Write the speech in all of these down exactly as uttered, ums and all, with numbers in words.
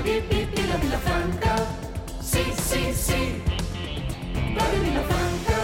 vi, vi, vi, la Vilafranca. Sí, sí, sí, ràdio Vilafranca.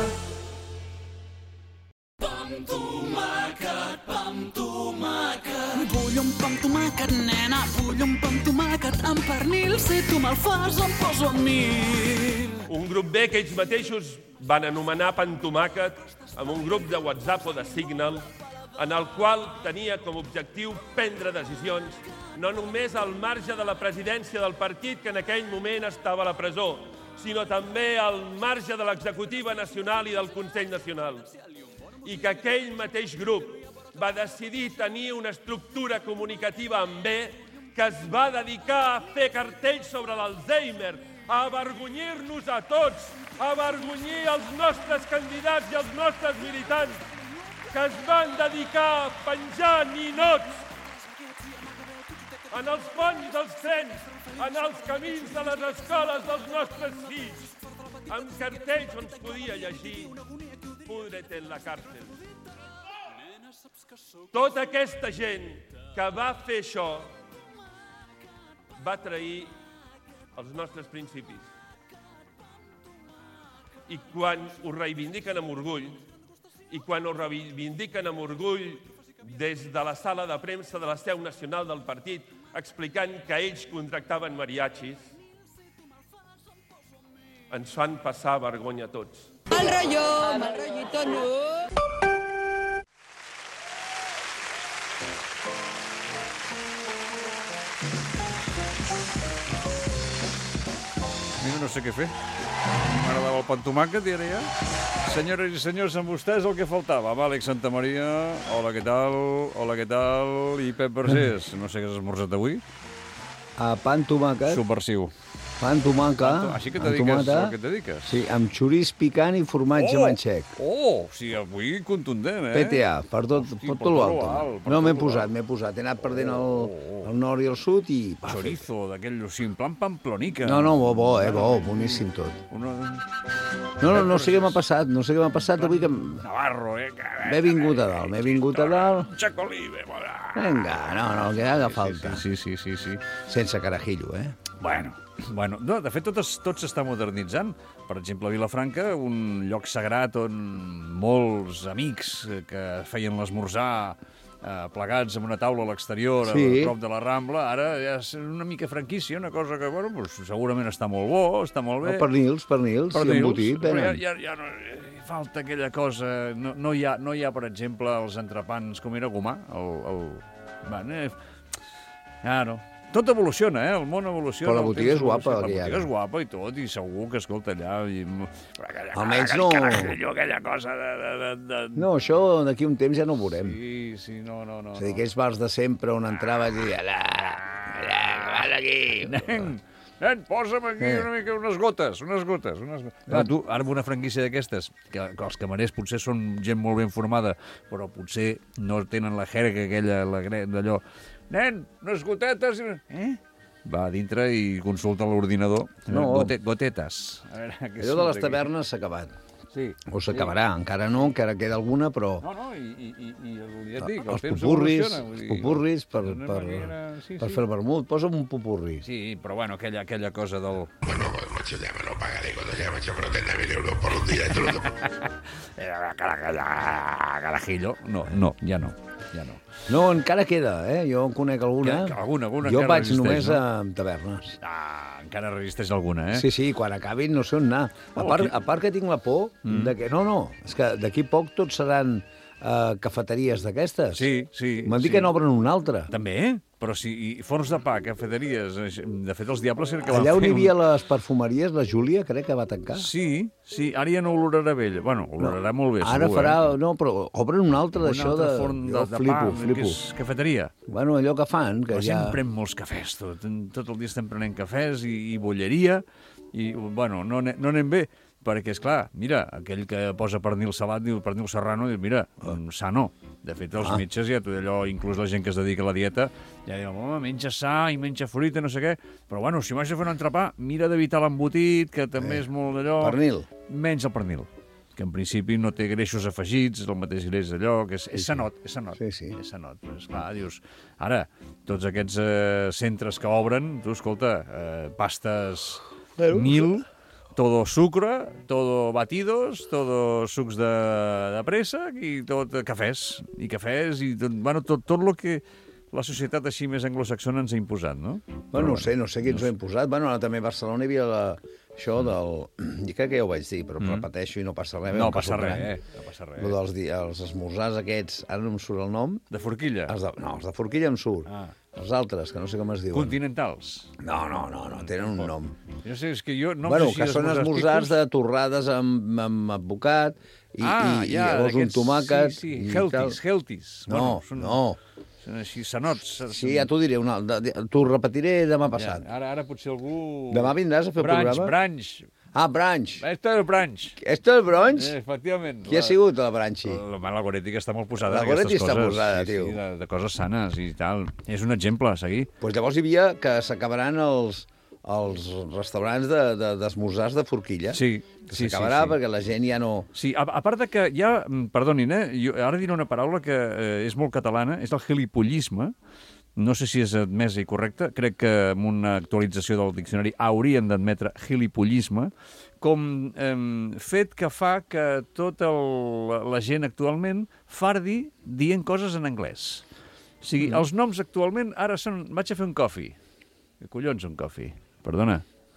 Pa amb tomàquet, pa amb tomàquet. Vull un pa amb tomàquet, nena, vull un pa amb tomàquet amb pernil, si tu me'l fas em poso amb mil. Un grup B que ells mateixos van anomenar Pa amb tomàquet, amb un grup de WhatsApp o de Signal, en el qual tenia com a objectiu prendre decisions, no només al marge de la presidència del partit, que en aquell moment estava a la presó, sinó també al marge de l'executiva nacional i del Consell Nacional. I que aquell mateix grup va decidir tenir una estructura comunicativa amb B que es va dedicar a fer cartells sobre l'Alzheimer, a avergonyir-nos a tots, a avergonyir els nostres candidats i els nostres militants, que es van dedicar a penjar ninots en els ponts dels trens, en els camins de les escoles dels nostres fills, amb cartells on es podia llegir «Púdrete en la cárcel». Tota aquesta gent que va fer això va trair els nostres principis. I quan ho reivindiquen amb orgull, i quan ho reivindiquen amb orgull des de la sala de premsa de la seu nacional del partit, explicant que ells contractaven mariachis, ens fan passar vergonya a tots. Mal rotllo, mal rollito, no? Mira, no sé què fer. M'agradava el pa amb tomàquet i ara ja... Senyores i senyors, amb vostès el que faltava. Amb Àlex Santamaria, hola, què tal? Hola, què tal? I Pep Vergés. No sé què has esmorzat avui. A pa amb tomàquet. Subversiu. Pa amb tomàquet. Així que et dediques al que et dediques. Sí, amb xoriç picant i formatge oh! manxec. Oh! O sigui, avui contundent, eh? P T A, per tot, Hosti, per tot l'alto. alt, No, m'he tot posat, alt. m'he posat. He anat perdent el, Oh, el nord i el sud i... va, Chorizo, d'aquell, o sigui, en plan pamplonica. No, no, bo, bo, eh, bo, boníssim tot. Una... No, no, no sé què m'ha passat, no sé què m'ha passat avui que... Navarro, eh? M'he vingut a dalt, m'he vingut a dalt... Xacolive, bona. Vinga, no, no, que haga falta. Sí, sí, sí, sí. Sense carajillo, eh? Bueno, bueno, no, de fet, tot, es, tot s'està modernitzant. Per exemple, a Vilafranca, un lloc sagrat on molts amics que feien l'esmorzar eh, plegats en una taula a l'exterior, Sí. a prop de la Rambla, ara ja és una mica franquícia, una cosa que, bueno, pues, segurament està molt bo, està molt bé. No, pernils, pernils, sí, embotit, però ja, venen. ja, ja no, falta aquella cosa... No, no, hi ha, no hi ha, per exemple, els entrepans com era Gomà. El, el... Bueno, eh... ja no... Tot evoluciona, eh? El món evoluciona. Però la el botiga temps és guapa, evoluciona. La aquella. botiga és guapa i tot, i segur que, escolta, allà... I... Aquella, Almenys aquella, no- carajillo, aquella cosa de... de, de, de... No, això d'aquí un temps ja no ho veurem. Sí, sí, no, no, no. És a dir, aquells bars de sempre on entrava i allà, allà, val aquí. Nen, nen, posa'm aquí Eh. una mica unes gotes, unes gotes. Unes... No, tu, ara amb una franquícia d'aquestes, que, que els camarers potser són gent molt ben formada, però potser no tenen la jerga aquella, la gre- d'allò. Nen, unes gotetes... i- Eh? Va a dintre i consulta l'ordinador. No. Gote, gotetes. A veure, què Allò de surt les aquí. tavernes s'ha acabat. Sí. O s'acabarà, encara no, encara queda alguna, però... No, no, i, i, i, i ja et dic, el els temps pupurris, evoluciona. vull els dir, pupurris per, d'una per, manera- sí, per sí. fer el vermut. Posa'm un pupurri. Sí, però bueno, aquella, aquella cosa del... Bueno, pues macho, ya me lo pagaré cuando ya me he hecho treinta mil euros por un día. Esto lo... Carajillo. No, no, ja no, ja no. No, encara queda, eh? Jo en conec alguna. Que- que alguna, alguna Jo encara vaig resisteix, només no? a tavernes. Ah, encara resisteix alguna, eh? Sí, sí, quan acabin no sé on anar. A Oh, part, aquí- a part que tinc la por Mm. de que... No, no, és que d'aquí poc tots seran uh, cafeteries d'aquestes. Sí, sí. M'han dit sí. que n'obren una altra. També, eh? Però si i forns de pa, cafeteries... eh, De fet, els diables crec que van Allà on fer hi un- havia les perfumeries, la Júlia, crec que va tancar. Sí, sí, ara ja no olorarà bé. Bueno, olorarà molt bé, Ara segur, farà... eh? No, però obren una altra Un d'això altre de... forn de, Jo de flipo, pa, flipo. que és cafeteria. Bueno, allò que fan, que La ja... gent pren molts cafès, tot, tot el dia estem prenent cafès i, i bolleria, i, bueno, no, ane- no anem bé, perquè, és clar, mira, aquell que posa pernil salat, diu pernil serrano, diu, mira, mm, sano. De fet, els Ah. metges, ja tot allò, inclús la gent que es dedica a la dieta, ja diu, home, menja sa i menja fruita, no sé què, però, bueno, si vas a fer un entrepà, mira d'evitar l'embotit, que també Eh, és molt d'allò... Pernil. Menys el pernil. que en principi no té greixos afegits, el mateix greix d'allò, que és, és sanot, és sanot. Sí, sí. És sanot. Però, esclar, dius, ara, tots aquests eh, centres que obren, tu, escolta, eh, pastes mil, todo sucre, todo batidos, todo sucs de, de préssec i tot cafès, i cafès, i tot, bueno, tot, tot el que la societat així més anglosaxona ens ha imposat, no? Bueno, no sé, no sé qui ens ho ha imposat. Bueno, ara també a Barcelona hi havia la, això del... I crec que ja ho vaig dir, però mm. repeteixo i no passa res. No passa res, eh? No passa res. Lo dels di- els esmorzars aquests, ara no em surt el nom. De forquilla? Els de, no, els de forquilla em surt. Ah. Els altres, que no sé com es diuen. Continentals? No, no, no, no, tenen un nom. Jo sé, és que jo... No Bueno, sé si que són esmorzars de torrades amb, amb advocat i, ah, i, i ja, llavors un d'aquests- tomàquet... Sí, sí, i healthies, tal. healthies. No, Bueno, són, no. Són així, sanots. Sí, ja t'ho diré, una, de, de, t'ho repetiré demà passat. Ja, ara, ara potser algú... Demà vindràs a fer el Branch, programa? Branch. Ah, Branch. Esto és el Branch. Esto és el Branch? Eh, efectivament. Qui ha sigut la Branchi? La, la, la Goretti que està molt posada La en aquestes Goretti està coses. posada, sí, tio. Sí, de, de coses sanes i tal. És un exemple a seguir. Doncs pues llavors hi havia que s'acabaran els, els restaurants d'esmorzars de, de, de forquilla. Sí, Que sí, s'acabarà sí, sí. perquè la gent ja no... Sí, a, a part de que hi ha... Perdonin, eh? Jo ara diré una paraula que eh, és molt catalana, és el gilipollisme. No sé si és admesa i correcta. Crec que amb una actualització del diccionari hauríem d'admetre gilipollisme com eh, fet que fa que tota la gent actualment fardi dient coses en anglès. O sigui, mm. els noms actualment ara són... Vaig a fer un coffee. Què collons un coffee? Perdona.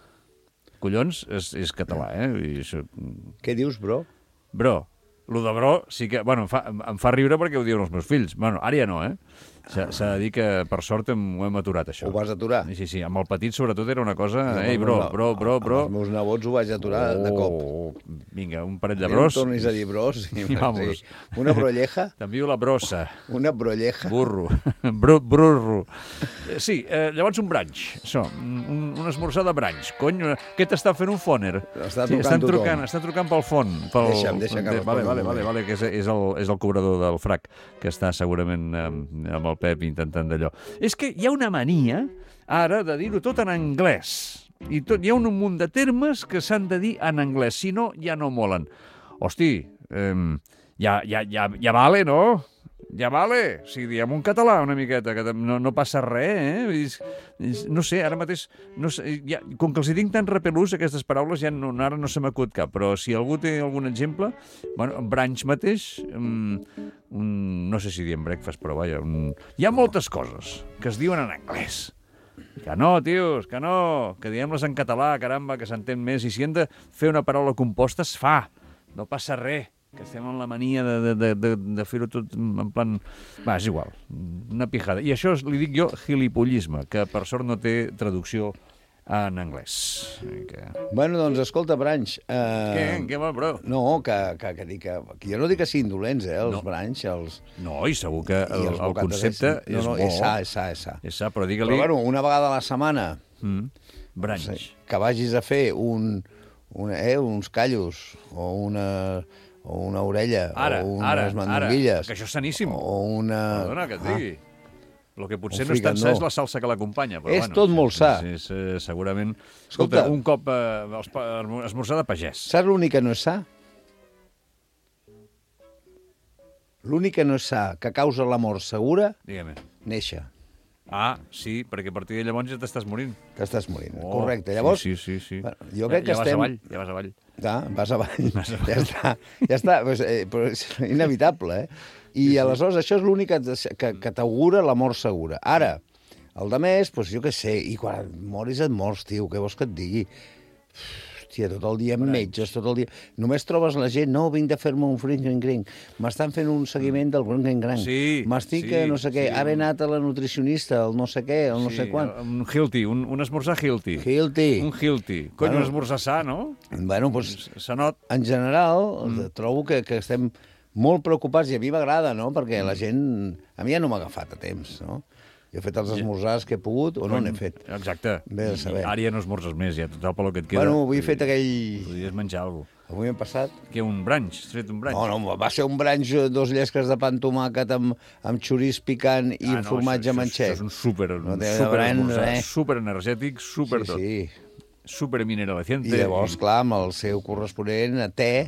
Collons és, és català, eh? I això... Què dius, bro? Bro. Lo de bro sí que... Bueno, em fa, em fa riure perquè ho diuen els meus fills. Bueno, ara ja no, eh? S'ha de dir que, per sort, hem, ho hem aturat, això. Ho vas aturar? Sí, sí. Amb el petit, sobretot, era una cosa... No, Ei, bro, bro, bro, bro... Amb els meus nebots ho vaig aturar oh, de cop. Vinga, un parell de No bros... em tornis a dir bros. I, I vamos. Sí. Una brolleja? T'envio la brossa. Una brolleja. Burro. Bro, brurro. Sí, eh, llavors un branch. Això, un, un esmorzar de branch. Cony, què t'està fent un foner? Està sí, trucant estan tothom. trucant, estan trucant pel fon. Pel... Deixa'm, deixa que Vale, respongui vale, un vale, moment. vale, que és, és, el, és el cobrador del frac, que està segurament amb, amb el Pep intentant d'allò. És que hi ha una mania, ara, de dir-ho tot en anglès. I tot, hi ha un munt de termes que s'han de dir en anglès, si no, ja no molen. Hosti, eh, ja, ja, ja, ja vale, no? Ja vale, o sigui, diguem un català una miqueta, que no, no passa res, eh? És, és, no sé, ara mateix, no sé, ja, com que els hi tinc tan repelús, aquestes paraules, ja no, ara no se m'acut cap, però si algú té algun exemple, bueno, branch mateix, um, un, no sé si diem breakfast, però vaja, un, hi ha moltes coses que es diuen en anglès. Que no, tios, que no, que diguem-les en català, caramba, que s'entén més, i si hem de fer una paraula composta, es fa, no passa res. Que estem en la mania de, de, de, de, de fer-ho tot en plan... Va, és igual, una pijada. I això li dic jo gilipollisme, que per sort no té traducció en anglès. Que... Bueno, doncs, escolta, Branch... Eh... Què, què vol, bro? No, que, que, que, dic que, que jo no dic que siguin dolents, eh, els No. Branch, els... No, i segur que el, i els el bocates concepte de- no, no, és bo. és sa, és sa, és sa. És sa, però digue-li... Però, bueno, una vegada a la setmana Mm. Branch. no sé, que vagis a fer un, una, eh, uns callos o una, o una orella Ara, o ara, unes ara, mandonguilles que això és saníssim. o una... Perdona, que et Ah. digui. El que potser Un no és tan sa fricandó. és la salsa que l'acompanya. però És bueno, tot molt sa. És, és, eh, segurament... Escolta. Escolta, un cop eh, els pa- esmorzar de pagès. Saps l'únic que no és sa? L'únic que no és sa, que causa la mort segura, Digue-me. néixer. Ah, sí, perquè a partir de llavors ja t'estàs morint. T'estàs morint. Oh, Correcte. Llavors, Sí, sí, sí. sí. bueno, jo crec ja, que ja estem... vas avall, ja vas avall. Ah, vas avall. Ja està. Ja està. Pues, eh, però és inevitable, eh? I sí, sí. aleshores això és l'únic que, que, que t'augura la mort segura. Ara, el de més, pues, jo què sé, i quan et moris et mors, tio, què vols que et digui? Hòstia, tot el dia amb metges, tot el dia... Només trobes la gent, no, vinc de fer-me un fring-gring-gring. M'estan fent un seguiment del gring-gring-gring. Sí, M'estic, sí, a no sé què, sí. ara he anat a la nutricionista, el no sé què, el no sé quan. Un Hilti, un, un esmorzar Hilti. Hilti. Un Hilti. Cony, Bueno. un esmorzar sa, no? Bueno, doncs, Sanot. en general, mm. trobo que, que estem molt preocupats, i a mi m'agrada, no?, perquè la gent... A mi ja no m'ha agafat a temps, no? Jo he fet els esmorzars que he pogut, o no n'he fet. Exacte. Bé de saber. I ara ja no esmorzes més, ja total pel que et queda. Bueno, avui he fet aquell... Podries menjar alguna cosa. Avui hem passat... Què, un branch? Has fet un branch? No, no, va ser un branch, dos llesques de pa amb tomàquet amb, amb xoriç picant i Ah, un formatge això, manxec. Això és un super, No un té super brand, esmorzar, eh? super energètic, super Sí, tot. sí. Super mineraliciente. I llavors, clar, amb el seu corresponent a te,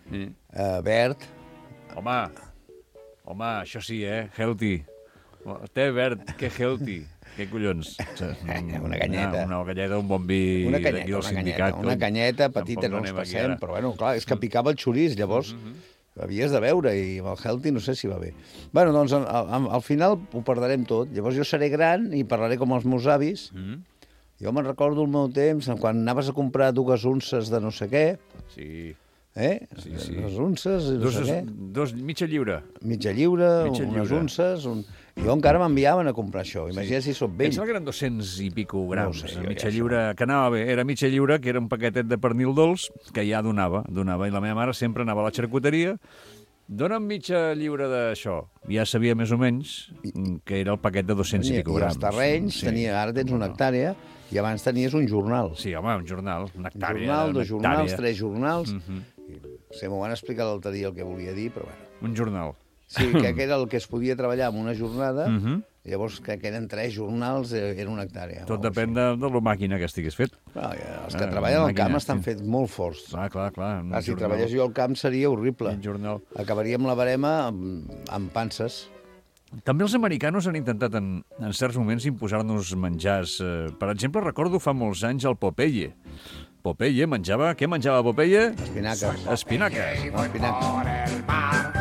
Sí. uh, verd. Home, home, això sí, eh? Healthy. Té verd, que healthy. Què collons? Una canyeta. Una, una canyeta, un bon vi Una d'aquí canyeta, del una sindicat. canyeta, una canyeta petita, Tampoc no ens anem aquí passem, ara. però bueno, clar, és que picava el xoriç, llavors Mm-hmm. havies de veure, i amb el healthy no sé si va bé. Bueno, doncs al, al, al final ho perdrem tot. Llavors jo seré gran i parlaré com els meus avis. Mm. Jo me'n recordo el meu temps, quan anaves a comprar dues unces de no sé què, Sí. eh? Sí, sí. Dues unces i no Dos, sé què. dos, mitja lliure. Mitja lliure, Mitja unes lliure. unces... Un... Jo encara m'enviaven a comprar això. Imagina si sóc Em vell. sembla que eren dos-cents i pico grams. No ho sé, No jo mitja ja lliure, que anava bé. Era mitja lliure, que era un paquetet de pernil dolç, que ja donava, donava. I la meva mare sempre anava a la xarcuteria, dona'm mitja lliure d'això. Ja sabia més o menys que era el paquet de dos-cents i I, pico i grams. els terrenys, tenia, ara tens una hectàrea, i abans tenies un jornal. Sí, home, un jornal, una Un hectàrea. jornal, una dos jornals, hectàrea. tres jornals... Mhm. Sí, m'ho van explicar l'altre dia el que volia dir, però bueno. Un jornal. Sí, que era el que es podia treballar en una jornada, Mhm. llavors que eren tres jornals, eh, era una hectàrea. Tot o alguna depèn de, de la màquina que estigués fet. cosa així. Clar, ja, els que Ah, treballen al màquina, camp estan sí. fets molt forts. Clar, clar, clar. un Ah, si jornal. treballés jo al camp seria horrible. Un jornal. Acabaríem la barema amb, amb panses. També els americanos han intentat en, en certs moments imposar-nos menjars. Eh, per exemple, recordo fa molts anys el Popeye. Popeye menjava... Què menjava Popeye? Espinaques. Espinaques. No, espinaques. Por el mar,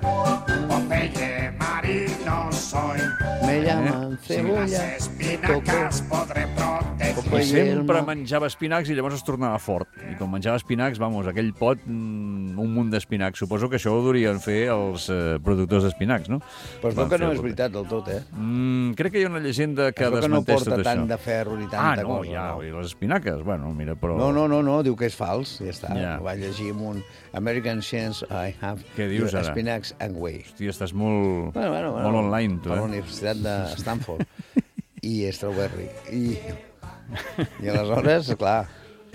Popeye marino soy. Me Eh? llaman Las cebolla. espinacas podré proteger. Popeye. I sempre el mar. menjava espinacs i llavors es tornava fort. I quan menjava espinacs, vamos, aquell pot, mm, un munt d'espinacs. Suposo que això ho durien fer els eh, productors d'espinacs, no? Però es veu Van que fer no el és Popeye. veritat del tot, eh? Mm, crec que hi ha una llegenda que Es veu que no desmenteix porta tot tant això. de ferro ni Ah, tanta no, cosa. ja, no. i les espinaques, bueno, mira, però... No, no, no, no, diu que és fals, ja està. Ja. Ho vaig llegir en un American Science I Have Què dius, ara? Spinacs and Whey. Hòstia, estàs molt, Bueno, bueno, bueno, molt online, tu, a la eh? Universitat de Stanford i Strawberry. I, I aleshores, clar,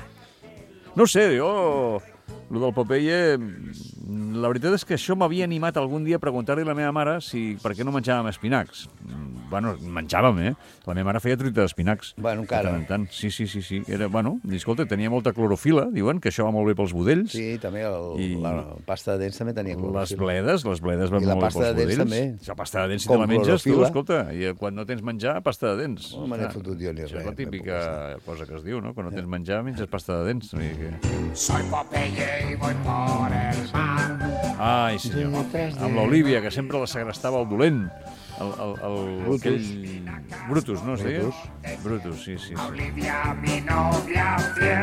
No ho sé, jo... Lo del Popeye... La veritat és que això m'havia animat algun dia a preguntar-li a la meva mare si per què no menjàvem espinacs. Mm, Bueno, menjàvem, eh? La meva mare feia truita d'espinacs. Bueno, encara. De tant en tant. Sí, sí, sí, sí. Era, bueno, i escolta, tenia molta clorofila, diuen, que això va molt bé pels budells. sí, també el, I- la pasta de dents també tenia Les clorofil·la. bledes, les bledes van I la molt bé pasta pels de dents budells. també. La pasta de dents, si Com te la menges, tu, clorofil·la. escolta, i quan no tens menjar, pasta de dents. No me n'he Ah, fotut jo ni això res, és la m'he típica cosa que es diu, no? Quan no tens menjar, menges pasta de dents. O sigui que... Soy Popeye y voy por el mar. Ai, senyor. Amb l'Olívia, que sempre la segrestava el dolent. El, el, el, Brutus. Aquell... Brutus, no es deia? Brutus. Brutus, sí, sí, sí. Olivia, mi novia fiel.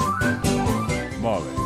Molt bé.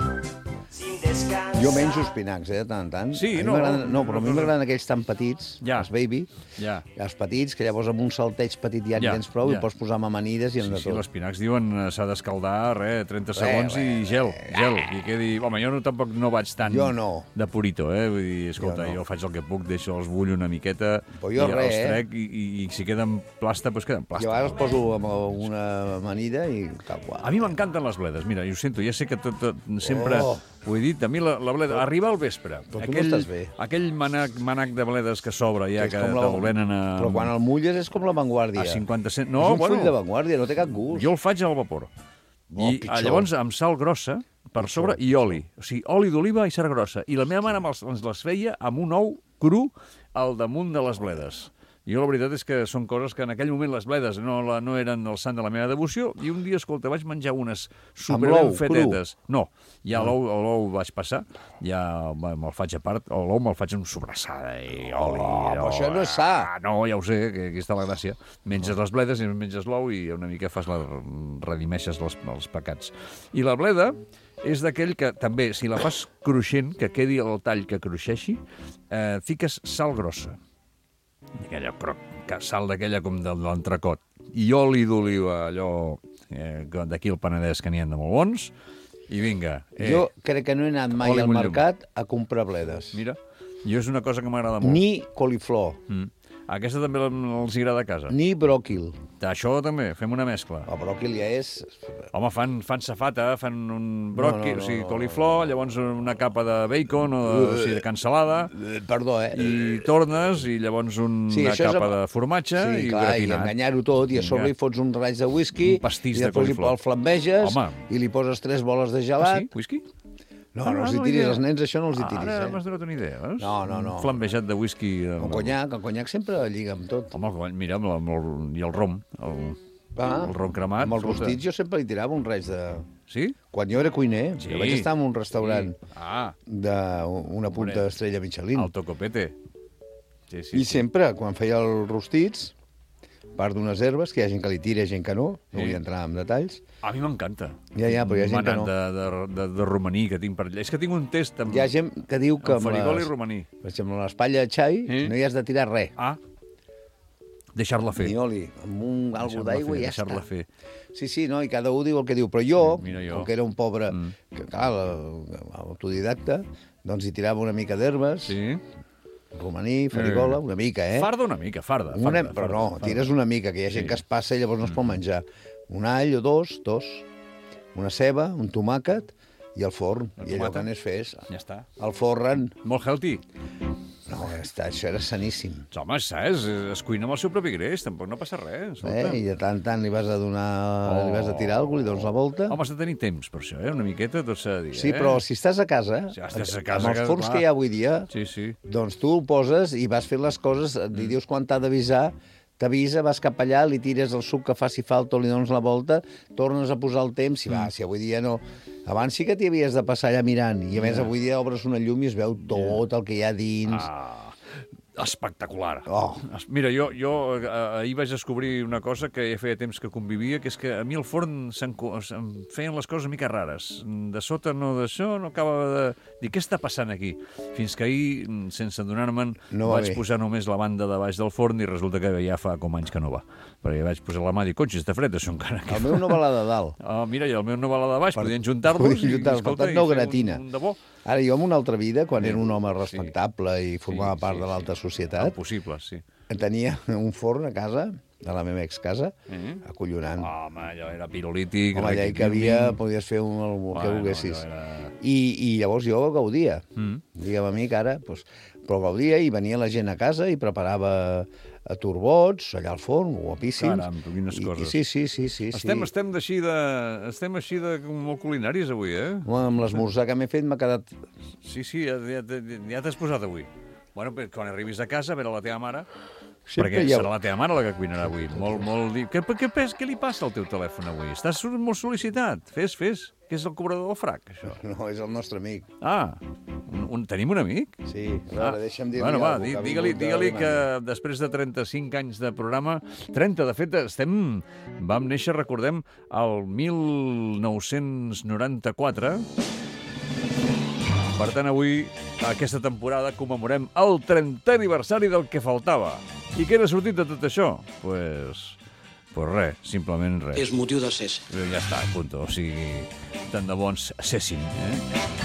Jo menjo espinacs, eh, de tant en tant. Sí, A mi no, m'agraden- No, però a mi no, no. m'agraden aquells tan petits, Ja. els baby, Ja. els petits, que llavors amb un salteig petit ja n'hi Ja, tens prou ja. i pots posar mamanides i en Sí, de sí, tot. les pinacs diuen eh, s'ha d'escaldar, res, trenta segons i res, gel, gel. I quedi... Home, jo no, tampoc no vaig tant Jo no. de purito, eh? Vull dir, escolta, Jo jo, no. faig el que puc, deixo els bullo una miqueta, Però jo i res, els eh? trec, i, i, i si queden plasta, doncs queden plasta. Jo a vegades poso amb una amanida i tal qual. A mi m'encanten les bledes, mira, jo ho sento, ja sé que tot, tot sempre Oh. ho he dit, a mi la, la bleda, arriba al vespre, Però tu no aquell, estàs bé. aquell manac, manac de bledes que s'obre ja, És que com la- te'l venen a, Però quan el mulles és com la Vanguardia. a cinquanta cent... és No, un bueno, full de Vanguardia, no té cap gust. jo el faig al vapor. Oh, I pitjor. llavors amb sal grossa per sobre i oli. O sigui, oli d'oliva i sal grossa. I la meva mare me'ls- ens les feia amb un ou cru al damunt de les bledes. Jo la veritat és que són coses que en aquell moment les bledes no, la, no eren el sant de la meva devoció i un dia, escolta, vaig menjar unes super l'ou, ben fetetes. No, ja l'ou l'ou vaig passar, ja me- me'l faig a part, l'ou me'l faig amb sobrassada i oli. Oh, però això no és sa. Ah, no, ja ho sé, que aquí està la gràcia. Menges les bledes i menges l'ou i una mica fas la, redimeixes els, els pecats. I la bleda és d'aquell que també, si la fas cruixent, que quedi el tall que cruixeixi, eh, fiques sal grossa. Aquella croc, que sal d'aquella com de l'entrecot. I oli d'oliva, allò eh, d'aquí al Penedès, que n'hi ha de molt bons. I vinga. Eh, Jo crec que no he anat mai oli al amb llum. mercat a comprar bledes. Mira, jo és una cosa que m'agrada molt. Ni coliflor, Mm. Aquesta també els agrada a casa. ni bròquil. Això també, fem una mescla. El bròquil ja és... Home, fan, fan safata, fan un bròquil, No, no, no, o sigui, no. coliflor, llavors una capa de bacon o de, o sigui, de cansalada, Eh, Perdó, eh? i tornes, i llavors una Sí, això és capa amb- de formatge Sí, i clar, i gratinat. enganyar-ho tot, i a sobre Vinga. li fots un raig de whisky, Un pastís i de després li- coliflor. el flambeges, Home. i li poses tres boles de Ah, gelat. sí? Whisky? No, no els hi tiris, als nens això no els hi tiris, Ara eh? m'has donat una idea, veus? No, no, no. Un flambejat de whisky... El conyac, el conyac sempre lliga amb tot. Home, el cony, mira, amb el, amb el, i el rom, el, Ah, el rom cremat. Amb els escolta. rostits jo sempre li tirava un raig de... Sí? Quan jo era cuiner, Sí. que vaig estar en un restaurant Sí. Ah, d'una punta Hombre. d'estrella Michelin. el tocopete. Sí, sí. I sempre, quan feia els rostits, part d'unes herbes, que hi ha gent que li tira i gent que no, no Sí. vull entrar en detalls. A mi m'encanta. Ja, ja, però hi ha gent que Manat no. de, de, de, de romaní que tinc per allà. És que tinc un test amb, Hi ha gent que diu que amb amb farigol i les, romaní. per exemple, amb l'espatlla de xai Sí. no hi has de tirar res, Ah, deixar-la fer. ni oli, amb un algo Deixar-la d'aigua fer, i ja deixar-la està. fer. Sí, sí, no, i cada un diu el que diu. Però jo, Mira jo. com que era un pobre, Mm. que clar, autodidacta, doncs hi tirava una mica d'herbes, Sí? romaní, farigola, una mica, eh? Farda una mica, farda. Una, farda, però farda, no, farda. tires una mica, que hi ha gent Sí. que es passa i llavors no es pot menjar. Un all o dos, dos, una ceba, un tomàquet i el forn. El I allò tomàquet. que anés fes, Ja està. el forren. Molt healthy. No, ja està, això era saníssim. Home, saps? Es cuina amb el seu propi greix, tampoc no passa res. escolta. Eh? I de tant en tant li vas a donar, Oh. li vas a tirar alguna cosa, li dones la volta. Home, has de tenir temps per això, eh? Una miqueta tot s'ha de dir, Sí, eh? però si estàs a casa, Si estàs a casa, amb els que, forns clar. que hi ha avui dia, Sí, sí. doncs tu el poses i vas fent les coses, Mm. li dius quan t'ha d'avisar, t'avisa, vas cap allà, li tires el suc que faci falta o li dones la volta, tornes a posar el temps, i va, si avui dia no... Abans sí que t'hi havies de passar allà mirant, i a més avui dia obres una llum i es veu tot el que hi ha dins. Ah, espectacular. Oh. Es- Mira, jo, jo eh, ahir vaig descobrir una cosa que ja feia temps que convivia, que és que a mi al forn se'm, co- se'm feien les coses una mica rares. De sota no d'això, no acaba de... Dir, què està passant aquí? Fins que ahir, mm, sense adonar-me'n, No va vaig bé. posar només la banda de baix del forn i resulta que ja fa com anys que no va. Perquè vaig posar la mà i dir, cotxe, està fred, això encara. El meu no va la de dalt. Ah, mira, i el meu no va la de baix, Per- podien juntar-los podien i, juntar-los, per escolta, tant, no i fer gratina. Un, un de bo. Ara, jo en una altra vida, quan era un home respectable i formava Sí, part sí, de l'alta sí. societat, Possible, sí. tenia un forn a casa, a la meva ex-casa, Eh? acollonant. Home, allò era pirolític. Home, allà hi cabia, podies fer un, el que Bueno, volguessis. allò era- I, I llavors jo gaudia. Mm. Digue'm a mi que ara... Doncs, però gaudia i venia la gent a casa i preparava a turbots, allà al forn, guapíssims. Caram, quines I, coses. I, sí, sí, sí, sí. Estem, sí. estem d'així de... Estem així de molt culinaris avui, eh? Home, amb l'esmorzar que m'he fet m'ha quedat... Sí, sí, ja, ja, ja t'has posat avui. Bueno, però quan arribis a casa, a veure la teva mare... Sempre perquè hi ha- serà la teva mare la que cuinarà avui. Molt, molt... di- Què, què, què, què li passa al teu telèfon avui? Estàs molt sol·licitat. Fes, fes. Què és el cobrador del frac, això? No, és el nostre amic. Ah, un, un, tenim un amic? Sí, a veure, deixa'm dir-li Bueno, va, alguna di- cosa, que ha digue-li vingut de digue que Alemanya. després de trenta-cinc anys de programa, trenta, de fet, estem... Vam néixer, recordem, el mil nou-cents noranta-quatre. Per tant, avui, aquesta temporada, commemorem el trentè aniversari del que faltava. I què n'ha sortit de tot això? Pues, pues res, simplement res. És motiu de cés. Però ja està, punto. O sigui, tant de bons cessin, eh?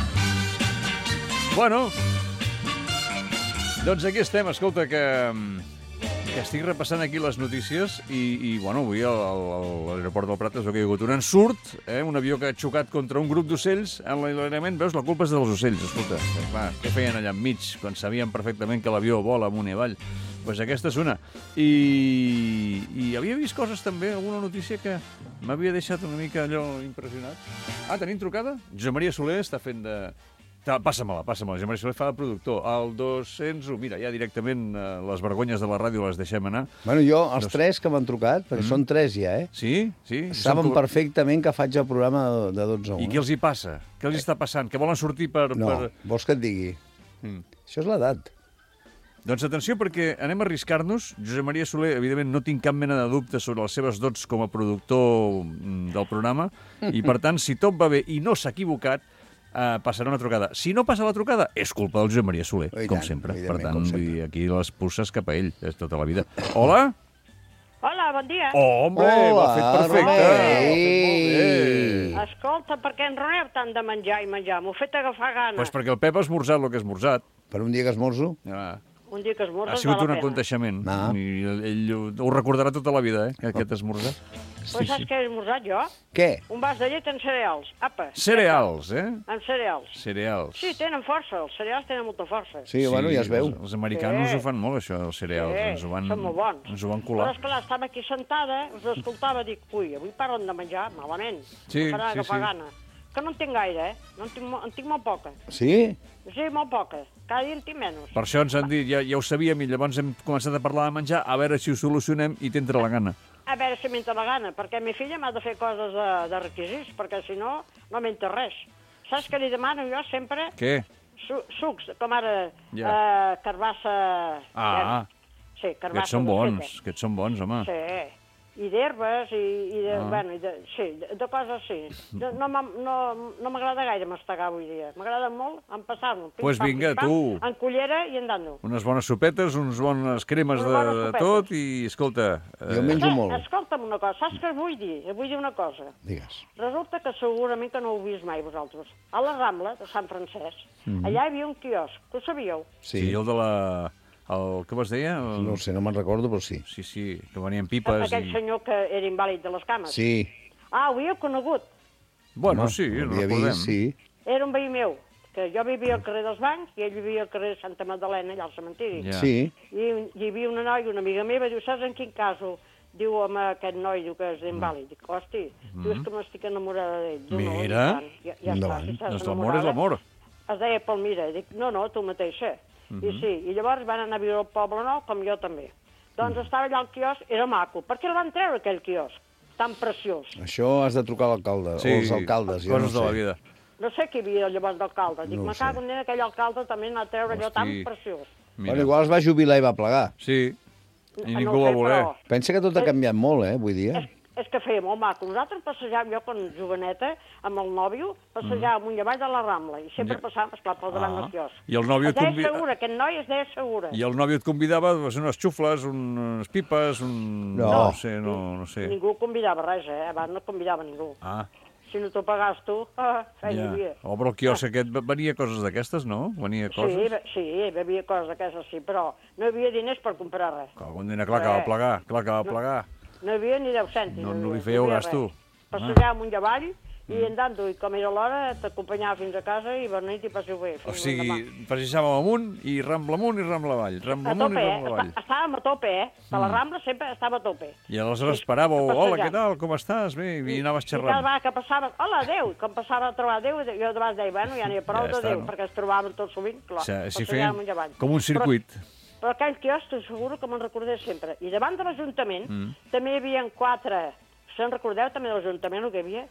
Bueno, doncs aquí estem. Escolta, que, que estic repassant aquí les notícies i, i bueno, avui al- al- a l'aeroport del Prat es veu que hi ha hagut un ensurt, eh? Un avió que ha xocat contra un grup d'ocells en l'enlairament. Veus, la culpa és dels ocells, escolta. Eh, clar, què feien allà enmig, quan sabien perfectament que l'avió vola amunt i avall? Doncs pues aquesta és una. I, I havia vist coses també, alguna notícia que m'havia deixat una mica allò impressionat. Ah, tenim trucada? Josep Maria Soler està fent de... Ta- Passa-me-la, passa-me-la. Josep Maria Soler fa de productor. El dos cents u, mira, ja directament eh, les vergonyes de la ràdio les deixem anar. Bueno, jo, els Dos- tres que m'han trucat, perquè són tres ja, eh? Sí? Sí? Saben Són co- perfectament que faig el programa de- de dotze a I una. què els hi passa? Què els està passant? Que volen sortir per... No, per... vols que et digui? Mm. Això és l'edat. Doncs atenció, perquè anem a arriscar-nos. Josep Maria Soler, evidentment, no tinc cap mena de dubte sobre les seves dots com a productor mm, del programa, i per tant, si tot va bé i no s'ha equivocat, eh, passarà una trucada. Si no passa la trucada, és culpa del Josep Maria Soler, Oh, i com tant, sempre. Per evidentment, tant, com vull sempre. dir, aquí les pusses cap a ell, és tota la vida. Hola? Hola, bon dia. Oh, hombre, ho ha fet perfecte. Romer. Ho ha fet molt bé. Escolta, per què enroneu tant de menjar i menjar? M'ho fet agafar gana. Pues perquè el Pep ha esmorzat el que ha esmorzat. Per un dia que esmorzo, Ah, Un dia que esmorzes ha sigut val un la pena. aconteixement. Ah. I ell, ell ho, ho recordarà tota la vida, eh, aquest esmorzar. Pues saps què he esmorzat jo? què? Un vas de llet amb cereals. Apa. Cereals, eh? Amb cereals. Cereals. Sí, tenen força. Els cereals tenen molta força. Sí, bueno, ja es veu. Els, els americanos Sí. ho fan molt, això, els cereals. Sí, ens ho van, són molt bons. ens ho van Però, colar. esclar, estava aquí sentada, us escoltava, dic, ui, avui parlen de menjar malament. Sí, Em farà sí, agafar sí. gana. que no en tinc gaire, eh? No en tinc, mo- en tinc molt poca. Sí? Sí, molt poca. Cada dia en tinc menys. Per això ens han dit, ja, ja ho sabíem, i llavors hem començat a parlar de menjar, a veure si ho solucionem i t'entra la gana. A veure si m'entra la gana, perquè mi filla m'ha de fer coses de, de requisits, perquè si no, no m'entra res. Saps què li demano jo sempre? Què? Su sucs, com ara Ja. eh, carbassa... Ah, Sí, carbassa. aquests són de bons, feta. aquests són bons, home. Sí, i d'herbes, i, i de, Ah. bueno, i de, sí, de, de coses així. De, no m'ha- no, no m'agrada gaire mastegar avui dia. M'agrada molt empassar-lo. Pim, Pues pam, vinga, pim, pam, tu. En cullera i andant-ho. Unes bones sopetes, uns bones cremes Unes de, bones de sopetes. tot i, escolta... Jo menjo Saps- molt. Escolta'm una cosa, saps què vull dir? Vull dir una cosa. Digues. Resulta que segurament que no ho heu vist mai vosaltres. A la Rambla de Sant Francesc, Mhm. allà hi havia un quiosc, que ho sabíeu? Sí, sí el de la... El, què vas deia? El... No ho sé, no me'n recordo, però sí. Sí, sí, que venien pipes Aquell i... senyor que era invàlid de les cames. Sí. Ah, ho havíeu conegut. Bueno, Home, sí, ho no havia recordem. vist, sí. Era un veí meu, que jo vivia al carrer dels Bancs i ell vivia al carrer de Santa Magdalena, allà al cementiri. Ja. Sí. I hi havia una noia, una amiga meva, diu, saps en quin caso? Diu, home, aquest noi, diu que és invàlid. Dic, hosti, mm. diu, és que m'estic enamorada d'ell. Diu, no, Mira. i tant. Ja, ja està, Endavant. si estàs Doncs l'amor és enamorada. l'amor. Es deia Palmira. Dic, no, no, tu mateixa. Mhm. I sí, i llavors van anar a viure al Poble Nou, com jo també. Doncs Mhm. estava allà al quiosc, era maco. Per què el van treure, aquell quiosc? Tan preciós. Això has de trucar a l'alcalde, Sí, o als alcaldes, jo no coses de la sé. vida. No sé qui hi havia llavors d'alcalde. Dic, No ho me sé. cago en aquell alcalde també anar a treure allò tan Hosti. preciós. Mira. Bueno, igual es va jubilar i va plegar. Sí, i No ningú ho va sé, voler. però- Pensa que tot ha canviat molt, eh, avui dia. És, és que feia molt maco. Nosaltres passejàvem, jo quan joveneta, amb el nòvio, passejàvem amunt i avall de la Rambla, i sempre Ja. passàvem, esclar, pel davant Ah. del quiosc. I el nòvio Es et deia convida... segura, aquest noi es deia segura. I el nòvio et convidava a fer unes xufles, unes pipes, un... No. no sé, no, no sé. Ningú convidava res, eh? Abans no convidava ningú. Ah, Si no t'ho pagàs tu, ah, feina hi ja. havia. Oh, però el quiosc aquest venia coses d'aquestes, no? Venia Sí, coses? be- sí, hi havia coses d'aquestes, sí, però no hi havia diners per comprar res. Cago en dina, clar que va plegar, clar que va plegar. No hi havia ni deu cèntims. No- hi no li havia, fèieu hi havia gasto. res. Passejàvem amunt i avall, i andant-ho, i com era l'hora, t'acompanyava fins a casa i bona nit i passeu bé. O fins sigui, l'endemà. passejàvem amunt i rambla amunt i rambla avall. Rambla A amunt i tope, eh? rambla avall. Està- Estàvem a tope, eh? De la Rambla sempre estava a tope. I aleshores Sí, paràveu, hola, passejant. què tal, com estàs? Bé, i anaves I cada xerrant. vegada que passava, hola, adéu, que em passava a trobar adéu, jo de vegades deia, bueno, ja n'hi ha prou Ja està, d'adéu, no? perquè es trobaven tots sovint, clar. O sigui, s'hi passejàvem feien amunt i avall. com un circuit. Però, però aquell quiosc, t'ho asseguro que me'n recordaré sempre. I davant de l'Ajuntament Mm. també hi havia quatre. Se'n recordeu també de l'Ajuntament el que hi havia?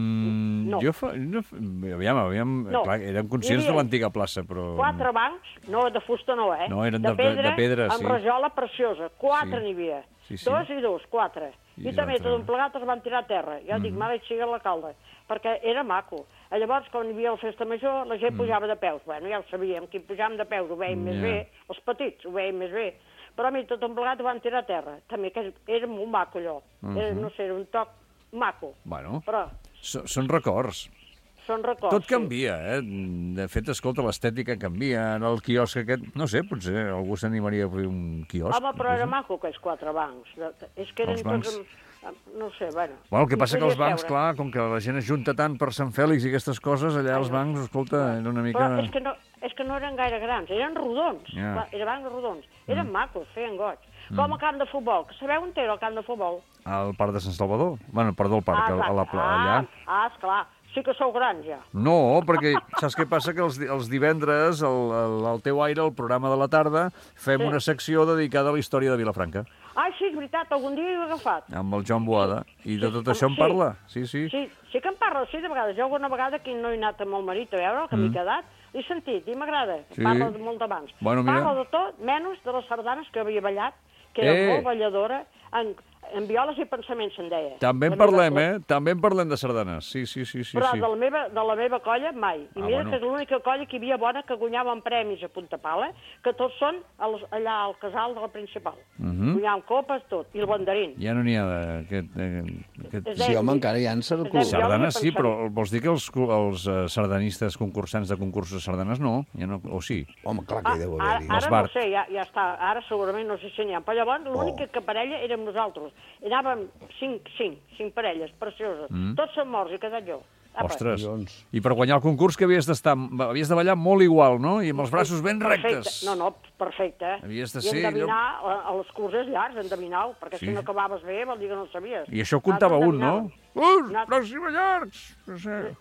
Mm, No. Jo fa... No, fa- aviam, aviam, No. clar, érem conscients Hi havia de l'antiga plaça, però... Quatre bancs, no de fusta no, eh? No, eren de- de pedra, de pedra, amb sí. rajola preciosa. Quatre Sí. n'hi havia. Sí, sí. Dos i dos, quatre. I I, també l'altre? tot un plegat els van tirar a terra. Jo Mm. dic, mare, xiga l'alcalde, perquè era maco. I llavors, quan hi havia la festa major, la gent pujava de peus. Bueno, ja ho sabíem, qui pujàvem de peus ho veiem més Ja. bé, els petits ho veiem més bé. Però a mi tot un plegat ho van tirar a terra. També que era molt maco allò. Era, no sé, era un toc maco. Bueno, Però so- són records. són records. Tot sí. canvia, eh? De fet, escolta, l'estètica canvia. En el quiosc aquest, no sé, potser algú s'animaria a fer un quiosc. Home, però era maco, aquells quatre bancs. És que eren Els bancs. tots... amb- No sé, bueno. Bueno, el que Hi passa que els podia bancs, seure. clar, com que la gent es junta tant per Sant Fèlix i aquestes coses, allà els bancs, escolta, era una mica... Però és que, no, és que no eren gaire grans, eren rodons. Ja. Clar, eren bancs rodons. Eren macos, feien goig. Com el camp de futbol, que sabeu on era el camp de futbol? Al parc de Sant Salvador? Bueno, perdó, al parc, a, a la pla, allà. Ah, ah, esclar. Sí que sou grans, ja. No, perquè saps què passa? Que els, di- els divendres, al, al, al teu aire, el programa de la tarda, fem Sí. una secció dedicada a la història de Vilafranca, Ai, sí, és veritat, algun dia ho he agafat. amb el Joan Boada. I de tot Sí, això en sí. parla. Sí, sí. Sí, sí que em parla, sí, de vegades. Jo alguna vegada que no he anat amb el marit a veure, que m'he quedat, l'he sentit i m'agrada. Mm. Sí. Parla de molt d'abans. Bueno, mira. Parla de tot, menys de les sardanes que havia ballat, que era Eh. molt balladora, en, en violes i pensaments, se'n deia. També en La meva- parlem, la- eh? També en parlem de sardanes. Sí, sí, sí, sí. Però sí. de la, meva, de la meva colla, mai. I Ah, mira bueno. que és l'única colla que hi havia bona que guanyaven premis a punta pala, que tots són als, allà al casal de la principal. Mhm. Guanyaven copes, tot. I el banderín. Ja no n'hi ha d'aquest... Aquest... És Sí, deia- home, encara hi ha és deia- sardanes. Sardanes sí, pensant- però vols dir que els, cu- els eh, sardanistes concursants de concursos de sardanes no? Ja no o sí? Home, clar que Ah, hi deu ara, haver-hi. ara no Bart. ho sé, ja, ja està. Ara segurament no sé si n'hi ha. Però llavors l'única Oh. que parella érem nosaltres. Anàvem cinc, cinc, cinc parelles precioses. Mm. Tots són morts i quedat jo. Apa. Ostres. Collons. I per guanyar el concurs que havies d'estar... Havies de ballar molt igual, no? I amb els braços ben Perfecte. rectes. No, no, perfecte. Havies de I ser endevinar a, a les curses llargs, endevinar-ho, perquè Sí. si no acabaves bé vol dir que no ho sabies. I això comptava un, no? Nosaltres Uh, Nosaltres- braços llargs! No sé.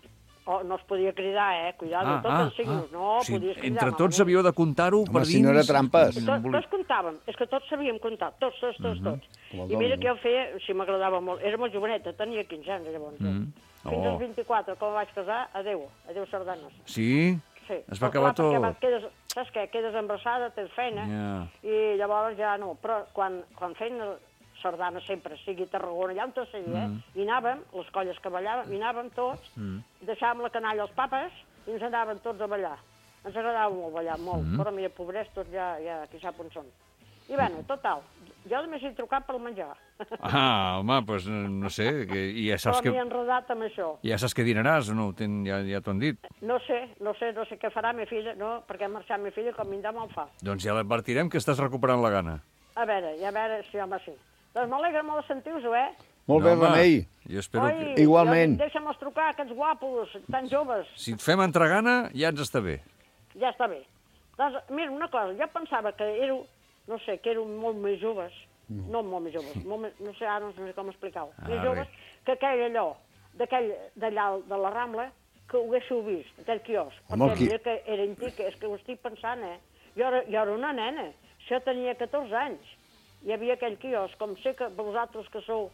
Oh, no es podia cridar, eh? Cuidado, Ah, tots ah, els signos. ah. No, O sigui, podies cridar. entre tots malament. havíeu de comptar-ho per Home, dins... si no era trampes. Tots, tots comptàvem, és que tots sabíem comptar, tots, tots, tots, tots. Com el I mira dòmino. que jo feia, si m'agradava molt, era molt joveneta, tenia quinze anys llavors. Mm. Fins Oh. als vint-i-quatre, quan vaig casar, adéu, adéu sardanes. Sí? Sí. Es va Però clar, acabar tot. perquè vas- Quedes, saps què? Quedes embarassada, tens feina, Ja. i llavors ja no. Però quan, quan feien sardanes sempre, sigui Tarragona, allà on tot sigui, eh? Mm. I anàvem, les colles que ballàvem, i anàvem tots, deixàvem la canalla als papes i ens anàvem tots a ballar. Ens agradava molt ballar, molt, Mm. però mira, pobrets, tots ja, ja qui sap on són. I bueno, total, jo només he trucat pel menjar. Ah, home, doncs no sé, que, i ja saps Però que... m'he enredat amb això. Ja saps que dinaràs o no? Ten, ja ja t'ho han dit. No sé, no sé, no sé què farà ma filla, no, perquè ha marxat ma filla com vindrà me'l fa. Doncs ja l'advertirem que estàs recuperant la gana. A veure, ja a veure si home sí. Doncs m'alegra molt de sentir-vos, eh? Molt bé, home, Remei. Jo espero Oi, que... Igualment. jo dic, deixa'm-los trucar, aquests guapos, tan joves. Si et fem entrar gana, ja ens està bé. Ja està bé. Doncs, mira, una cosa, jo pensava que éreu, no sé, que éreu molt més joves, no molt més joves, molt més, no sé, ara no sé com explicar-ho, Ah, més joves bé. que aquell allò, d'aquell d'allà de la Rambla, que ho haguéssiu vist, aquell quiosc. Home, el Perquè qui- mira que era antic, és que ho estic pensant, eh? Jo era, jo era una nena, jo tenia catorze anys, hi havia aquell quiosc, com sé que vosaltres que sou,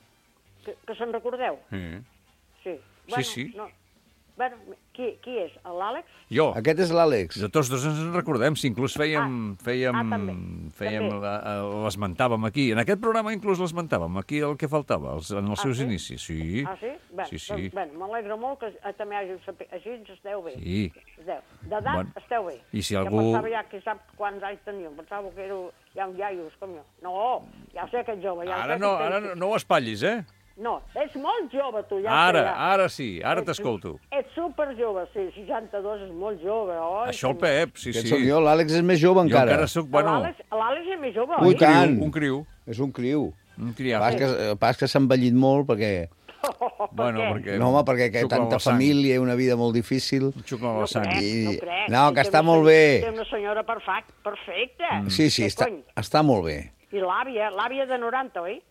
que, que se'n recordeu. Sí. Sí. Sí, sí. No. Bueno, qui, qui és? L'Àlex? Jo. Aquest és l'Àlex. De tots dos ens en recordem, si inclús fèiem... Ah, fèiem, ah, també, fèiem també. la- eh, l'esmentàvem aquí. En aquest programa inclús l'esmentàvem. Aquí el que faltava, els, en els Ah, seus sí? inicis. Sí. Ah, sí? Bueno, sí, sí. Doncs, bueno, m'alegro molt que eh, també hàgiu sapit. Així ens esteu bé. Sí. Esteu. D'edat Bueno, esteu bé. i si Ja algú- pensava ja que sap quants anys teníeu. Pensava que éreu ja uns iaios com jo. No, ja ho sé que ets jove. Ja ho Ara sé no, que ara tens- no, no ho espatllis, eh? No, ets molt jove, tu. Ja ho Ara, sé, ja. ara sí, ara Ets- t'escolto. Ets super jove, sí. seixanta-dos és molt jove, oi? Això el senyor? Pep, sí, Aquest sí. sóc jo, l'Àlex és més jove Jo encara. encara sóc, bueno, L'Àlex l'Àlex és més jove, Ui, oi? tant. un criu, És un criu. un Pas criat. que, pas que s'ha envellit molt perquè... Bueno, què? perquè... No, home, perquè que xucla tanta la sang. família i una vida molt difícil. Xucla la No sang. crec, I- no crec. no, que Té està una molt se- bé. Té una senyora perfect, perfecta. Sí, sí, Què està, cony? està molt bé. I l'àvia, l'àvia de noranta, oi?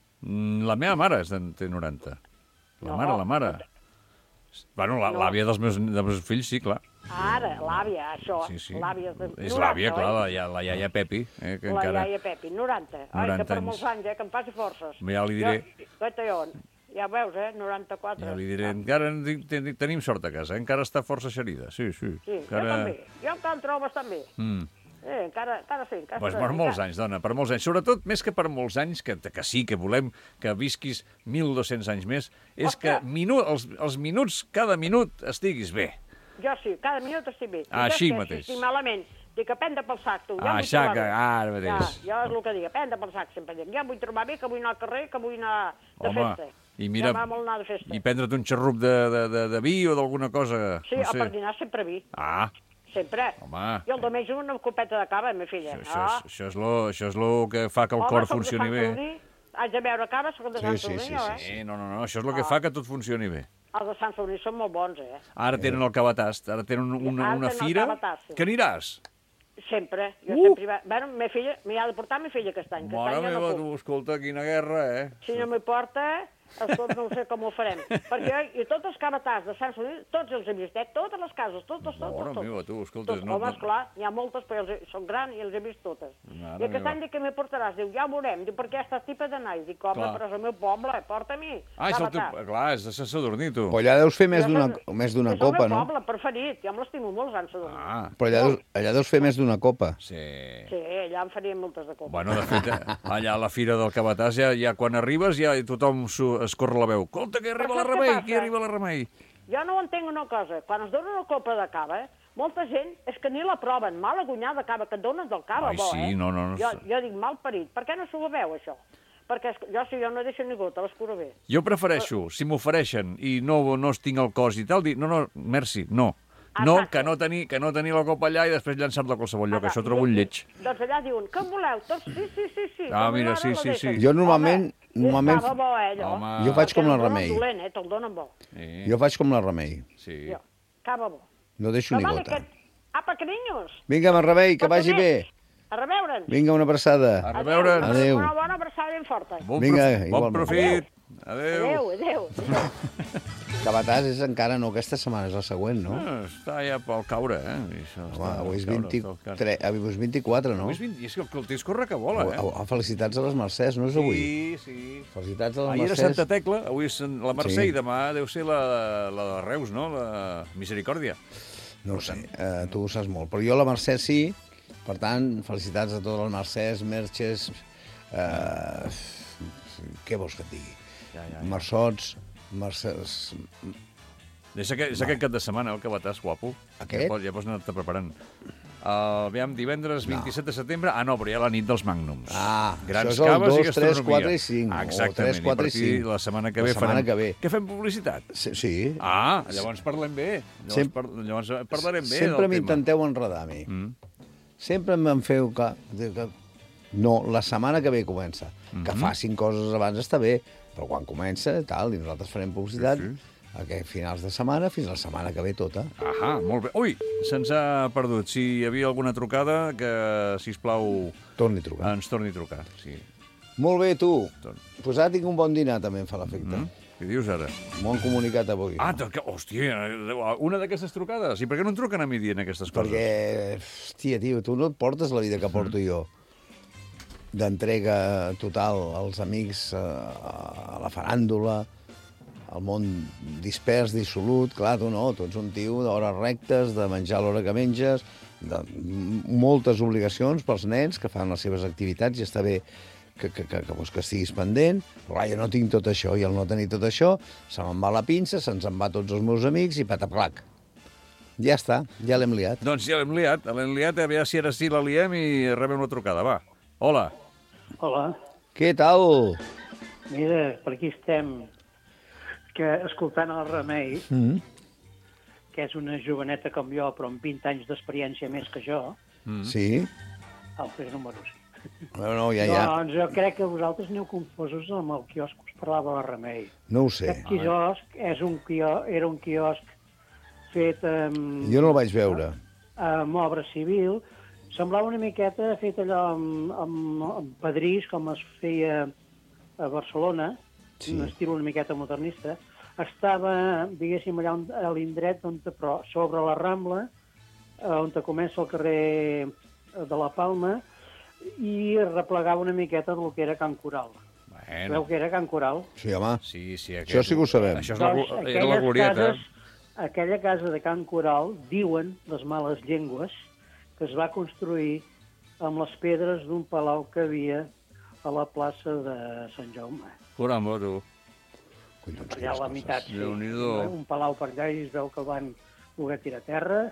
Mm, La meva mare és de, té noranta. La No. mare, la mare. Bueno, la- No. l'àvia dels, meus, dels meus fills, sí, clar. Ara, l'àvia, això. Sí, sí. L'àvia de És noranta, l'àvia, clar, oi? la, ia- la iaia Pepi. Eh, que La encara... iaia Pepi, noranta. Ai, noranta que per anys. molts anys, eh, que em faci forces. Ja li diré. Jo, guaita jo, ja ho veus, eh, noranta-quatre. Ja li diré, encara en dic- ten- tenim sort a casa, eh? Encara està força xerida, sí, sí. Sí, encara... jo també. Jo encara em trobo bastant bé. Mm. Eh, encara, encara sí. Encara Pues sí, per molts encara- anys, dona, per molts anys. Sobretot, més que per molts anys, que, que sí, que volem que visquis mil dos-cents anys més, és que Ostres. minu els, els minuts, cada minut, estiguis bé. Jo sí, cada minut estic bé. I Així saps què? mateix. Si estic malament, dic que prendre pel sac, tu. Ja Ah, em vull això trobar que- bé. ara mateix. Ja, jo és el que dic, prendre pel sac, sempre dic. Ja em vull trobar bé, que vull anar al carrer, que vull anar de Home, festa. i mira, Ja m'agrada molt anar de festa. i prendre't un xarrup de, de, de, de vi o d'alguna cosa, Sí, no no sé. per dinar sempre vi. Ah, Sempre. home. I el diumenge una copeta de cava, ma filla. Això, això, és, això, és lo, això és lo que fa que el cor funcioni bé. Haig de beure cava, soc de Sí, Sant sí, Sadurní, sí, jo, sí, eh? Sí, no, no, no, això és el que fa que tot funcioni bé. Els de Sant Sadurní són molt bons, eh? Ara tenen el cabatast, ara tenen una, Ara una tenen el fira. cabatast, sí. Que aniràs? Sempre. Jo Uh! sempre hi va... Bueno, ma filla, m'hi ha de portar ma filla aquest any. que Mare aquest any ja meva, no tu, puc. escolta, quina guerra, eh? Si no m'hi porta, escolta, no sé com ho farem. Perquè jo, i tots els cabatars de Sant Sadurní, tots els he vist, eh? Totes les cases, totes, totes, Mare totes. meva, tu, escolta, Tots, no- home, no- esclar, n'hi ha moltes, però els he, són grans i els he vist totes. Mare I aquest meva. any dic que m'hi portaràs. Diu, ja ho veurem. Diu, per què estàs tipa d'anar? I dic, home, Clar. però és el meu poble, porta-m'hi. Ah, és el teu... cavatars. Clar, és de Sant Sadurní, tu. Però allà deus fer més Jo d'una soc- més d'una és el copa, meu no? poble preferit, jo me l'estimo molt, Sant Sadurní. Ah, Però allà deus, allà deus fer més d'una copa. sí. Sí, allà en faríem moltes de copes. Bueno, de fet, allà a la fira del Cabatàs, ja, ja quan arribes, ja tothom s'ho- es corre la veu. Escolta, que arriba Però la saps què Remei, passa? que arriba la Remei. Jo no entenc una cosa. Quan es dona una copa de cava, molta gent és que ni la proven. Mala guanyada de cava, que et dones del cava, Ai, bo, sí, eh? no, no, no. Jo, jo dic, mal parit. Per què no s'ho beveu, això? Perquè és- jo, si jo no deixo ningú, te l'escuro bé. Jo prefereixo, si m'ofereixen i no, no es tinc el cos i tal, dir, no, no, merci, no. No, Exacte. que no tenir, que no tenir la copa allà i després llançar-la a qualsevol lloc. Ara, Això trobo un lleig. Doncs allà diuen, què en voleu? Tots, sí, sí, sí, sí. Ah, Com mira, ara sí, la sí, deixen. sí. Jo normalment- Home, normalment- estava bo, eh, allò. Home. Jo faig com Perquè la no el Remei. donen dolent, eh? Te'l donen bo. Sí, Jo faig com la Remei. sí. Jo. Cava bo. No deixo Que ni vale, gota. que... Apa, carinyos. Vinga, ma Remei, que vagi bé. A reveure'ns. Vinga, una abraçada. A reveure'ns. Adéu. Una bona abraçada ben forta. Bon, Vinga, prof... bon igualment. profit. Adéu, adéu. Capatàs és encara no aquesta setmana, és la següent, no? Ah, està ja pel caure, eh? Això Home, està avui és pel caure, vint-i-tres, avui és vint-i-quatre, no? Avui és vint... I és que el temps corre que vola, eh? Oh, oh, felicitats a les Mercès, no és avui? Sí, sí. Felicitats a les Ahir era Mercès. Santa Tecla, avui és la Mercè Sí. i demà deu ser la, la de Reus, no? La Misericòrdia. No ho sé, eh, tu ho saps molt. Però jo la Mercè sí, per tant, felicitats a tots els Mercès, Merxes... Eh, què vols que et digui? Ja, ja, ja. Marçots, Mercès... És aquest, és aquest cap de setmana, el que batàs, guapo. Aquest? Ja pots, ja pots anar-te preparant. Uh, aviam, divendres vint-i-set de setembre... Ah, no, però hi ha la nit dels Magnums. Ah, Grans això és el caves i dos, tres, gastronomia. quatre i cinc, o Exactament, tres, quatre i i a partir cinc. la setmana que La ve setmana farem... que ve. Què fem publicitat? Sí, sí. Ah, llavors parlem bé. Llavors, Sem- par... llavors parlarem bé Sempre del tema. m'intenteu enredar a mi. Mm. Sempre me'n feu que... que... No, la setmana que ve comença. Mhm. Que facin coses abans està bé, però quan comença, tal, i nosaltres farem publicitat Sí, sí. a que finals de setmana fins la setmana que ve tota. Ahà, molt bé. Ui, se'ns ha perdut. Si hi havia alguna trucada, que, sisplau, Torni a trucar. ens torni a trucar. Sí. Molt bé, tu. Torn- Pues ara tinc un bon dinar, també em fa l'efecte. Mm? Què dius ara? M'ho han comunicat avui. Ah, que, hòstia, una d'aquestes trucades. I per què no em truquen a mi dient aquestes coses? Perquè, hòstia, tio, tu no et portes la vida que porto jo. D'entrega total als amics, a, a la faràndula, al món dispers, dissolut. Clar, tu no, tu ets un tio d'hores rectes, de menjar a l'hora que menges, de m- moltes obligacions pels nens que fan les seves activitats i està bé que, que, que, que, doncs que estiguis pendent. Però clar, jo no tinc tot això, i al no tenir tot això, se me'n va la pinça, se'ns en va tots els meus amics i patapalac. Ja està, ja l'hem liat. Doncs ja l'hem liat, l'hem liat, a veure si ara sí la liem i rebem una trucada, va. Hola. Hola, Què tal? mira, per aquí estem, que escoltant el Remei, Mm. que és una joveneta com jo, però amb vint anys d'experiència més que jo, Mm. Sí? el fer número cinc. No, no, ja, ja. Doncs jo crec que vosaltres aneu confosos amb el quiosc que us parlava el Remei. No ho sé. Aquest quiosc és un quiosc, era un quiosc fet amb, Jo no el vaig veure. amb obra civil. Semblava una miqueta fet allò amb, amb, amb pedrís, com es feia a Barcelona, Sí. un estil una miqueta modernista. Estava, diguéssim, allà on, a l'indret, on, però sobre la Rambla, eh, on comença el carrer de la Palma, i replegava una miqueta del que era Can Coral. Bueno, Veu que era Can Coral? Sí, home. sí, sí. Això sí que ho sabem. Això és la, Doncs era la aquelles glorieta. cases, aquella casa de Can Coral, diuen les males llengües, que es va construir amb les pedres d'un palau que havia a la plaça de Sant Jaume. Caramba, tu. Collons, Allà a la meitat, sí. Déu-n'hi-do. Un palau per allà i es veu que el van voler tirar a terra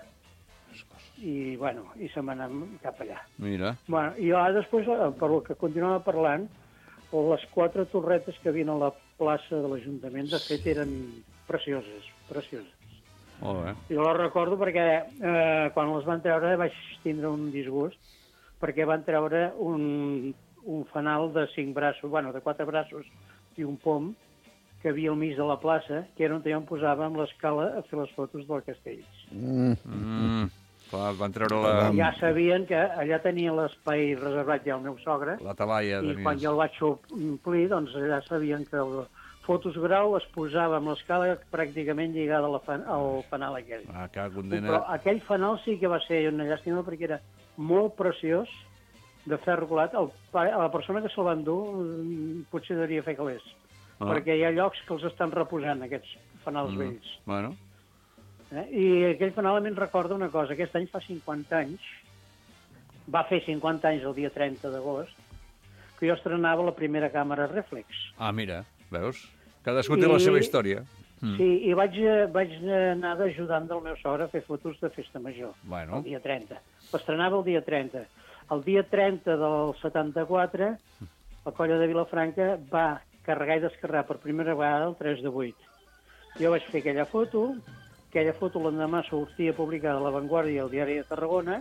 i, bueno, i se n'anem cap allà. Mira. Bueno, i ara després, eh, per lo que continuava parlant, les quatre torretes que havien a la plaça de l'Ajuntament, de fet, eren precioses, precioses. Molt bé. Jo les recordo perquè eh, quan les van treure vaig tindre un disgust, perquè van treure un, un fanal de cinc braços, bueno, de quatre braços i un pom, que havia al mig de la plaça, que era on jo em posava amb l'escala a fer les fotos del castell. Mm. Mm, clar, van treure la, Ja sabien que allà tenia l'espai reservat ja al meu sogre, la talaia. i tenies. quan jo el vaig omplir, doncs allà sabien que el fotos grau es posava amb l'escala pràcticament lligada a la fan, al fanal aquell. Ah, que Però condena... aquell fanal sí que va ser una llàstima perquè era molt preciós, de ferro colat. El, pa- la persona que se'l va endur mm, potser devia fer calés, Ah. perquè hi ha llocs que els estan reposant, aquests fanals Mm. vells. Bueno, Eh? I aquell fanal a mi em recorda una cosa. Aquest any fa cinquanta anys, va fer cinquanta anys el dia trenta d'agost, que jo estrenava la primera càmera Reflex. ah, mira, veus? Cadascú té la I- seva història. Mm. Sí, i vaig, eh, vaig anar d'ajudant del meu sogre a fer fotos de festa major, Bueno. el dia trenta. L'estrenava el dia trenta. El dia trenta del setanta-quatre, la colla de Vilafranca va carregar i descarregar per primera vegada el tres de vuit. Jo vaig fer aquella foto, aquella foto l'endemà sortia publicada a La Vanguardia i al Diari de Tarragona,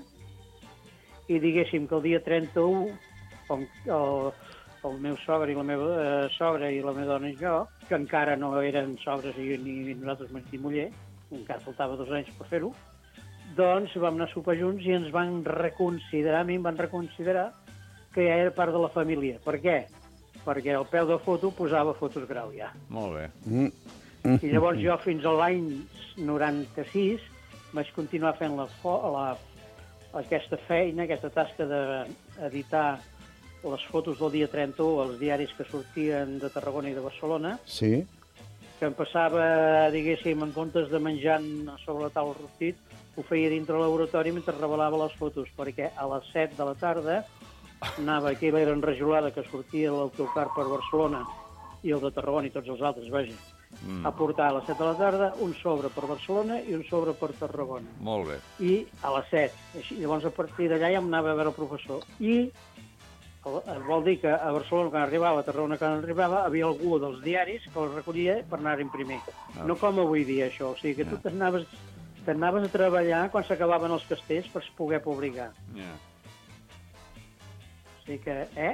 i diguéssim que el dia trenta-u, com el, el meu sogre i la meva eh, sogra i la meva dona i jo, que encara no eren sogres i ni nosaltres marit i muller, encara faltava dos anys per fer-ho, doncs vam anar a sopar junts i ens van reconsiderar, a mi em van reconsiderar que ja era part de la família. Per què? perquè al peu de foto posava Fotos Grau ja. Molt bé. Mm. I llavors jo fins a l'any noranta-sis vaig continuar fent la, fo la aquesta feina, aquesta tasca d'editar les fotos del dia trenta-u als diaris que sortien de Tarragona i de Barcelona, Sí. que em passava, diguéssim, en comptes de menjant sobre la taula rostit, ho feia dintre el laboratori mentre revelava les fotos, perquè a les set de la tarda anava aquella era enrajolada que sortia l'autocar per Barcelona i el de Tarragona i tots els altres, vaja, mm. a portar a les set de la tarda un sobre per Barcelona i un sobre per Tarragona. Molt bé. I a les set. Així, llavors, a partir d'allà ja em anava a veure el professor. I vol dir que a Barcelona, quan arribava, a Tarragona, quan arribava, havia algú dels diaris que els recollia per anar a imprimir. Ah. No com avui dia, això. O sigui, que tu t'anaves t'anaves a treballar quan s'acabaven els castells per poder publicar. Yeah. O sigui que, eh?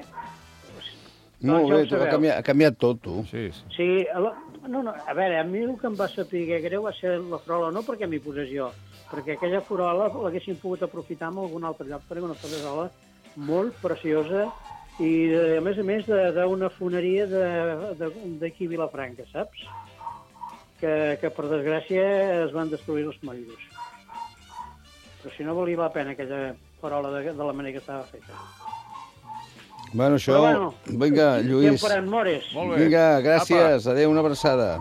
Molt Doncs ja bé, ho tu, ha, sabeu. canviat, ha canviat tot, tu. Sí, sí. Sí, a la- no, no, a veure, a mi el que em va saber greu va ser la farola, no perquè m'hi posés jo, perquè aquella farola l'haguessin pogut aprofitar en algun altre lloc, perquè una farola molt preciosa i, a més a més, de- d'una foneria de- de- d'aquí a Vilafranca, saps? Que, que, per desgràcia, es van destruir els motllos. Però si no valia la pena aquella farola de, de la manera que estava feta. Bueno, això... Però bueno, Vinga, ja em Lluís. faran mores. Molt bé. Vinga, gràcies. Adéu, una abraçada.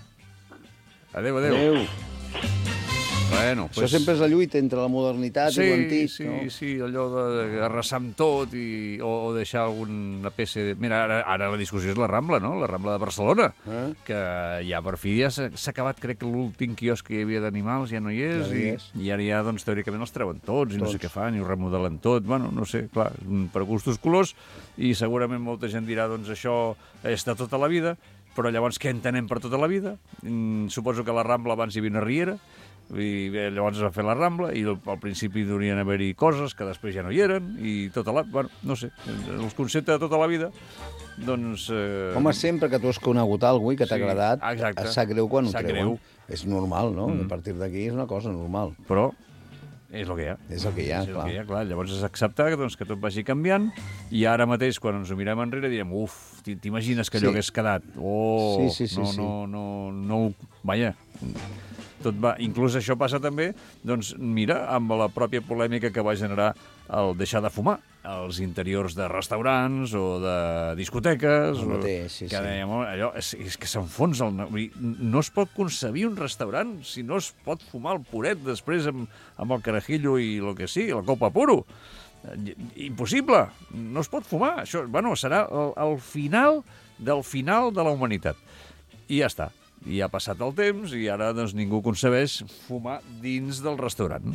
Adéu, adéu. Adéu. Bueno, Això sempre és la lluita entre la modernitat sí, i l'antic, sí, no? sí, allò d'arrasar amb tot i, o, o deixar alguna peça... De... Mira, ara, ara la discussió és la Rambla, no? La Rambla de Barcelona, Eh? que ja per fi ja s'ha s'ha acabat, crec que l'últim quiosc que hi havia d'animals ja no hi és, Ja no hi i, és. i ara ja, doncs, teòricament els treuen tots, i no sé Tots. què fan, i ho remodelen tot. Bueno, no sé, clar, per gustos colors, i segurament molta gent dirà, doncs, això és de tota la vida, però llavors què entenem per tota la vida? Mm, suposo que la Rambla abans hi havia una riera, i bé, llavors es va fer la Rambla i al, al principi durien haver-hi coses que després ja no hi eren i tota la... Bueno, no sé, els conceptes de tota la vida, doncs... Eh... Home, sempre que tu has conegut alguna cosa i que t'ha Sí, agradat, exacte. et sap greu quan ho Sap treuen. greu. És normal, no? Mm. A partir d'aquí és una cosa normal. Però és el que hi ha. És el que hi ha, és el clar. que hi ha, clar. Llavors és acceptar doncs, que tot vagi canviant i ara mateix, quan ens ho mirem enrere, direm, uf, t'imagines que allò Sí. hagués quedat? Oh, Sí, sí, sí, no, sí. no, no, no, vaja, tot va. Inclús això passa també, doncs, mira, amb la pròpia polèmica que va generar el deixar de fumar als interiors de restaurants o de discoteques. El o- mateix, sí, que sí. dèiem, "Oh, allò, és, és que s'enfonsa el... vull dir, No es pot concebir un restaurant si no es pot fumar el puret després amb, amb el carajillo i el que sigui, la copa puro. Eh, Impossible, no es pot fumar. Això, bueno, serà el, el final del final de la humanitat. I ja està. I ha passat el temps i ara doncs, ningú concebeix fumar dins del restaurant.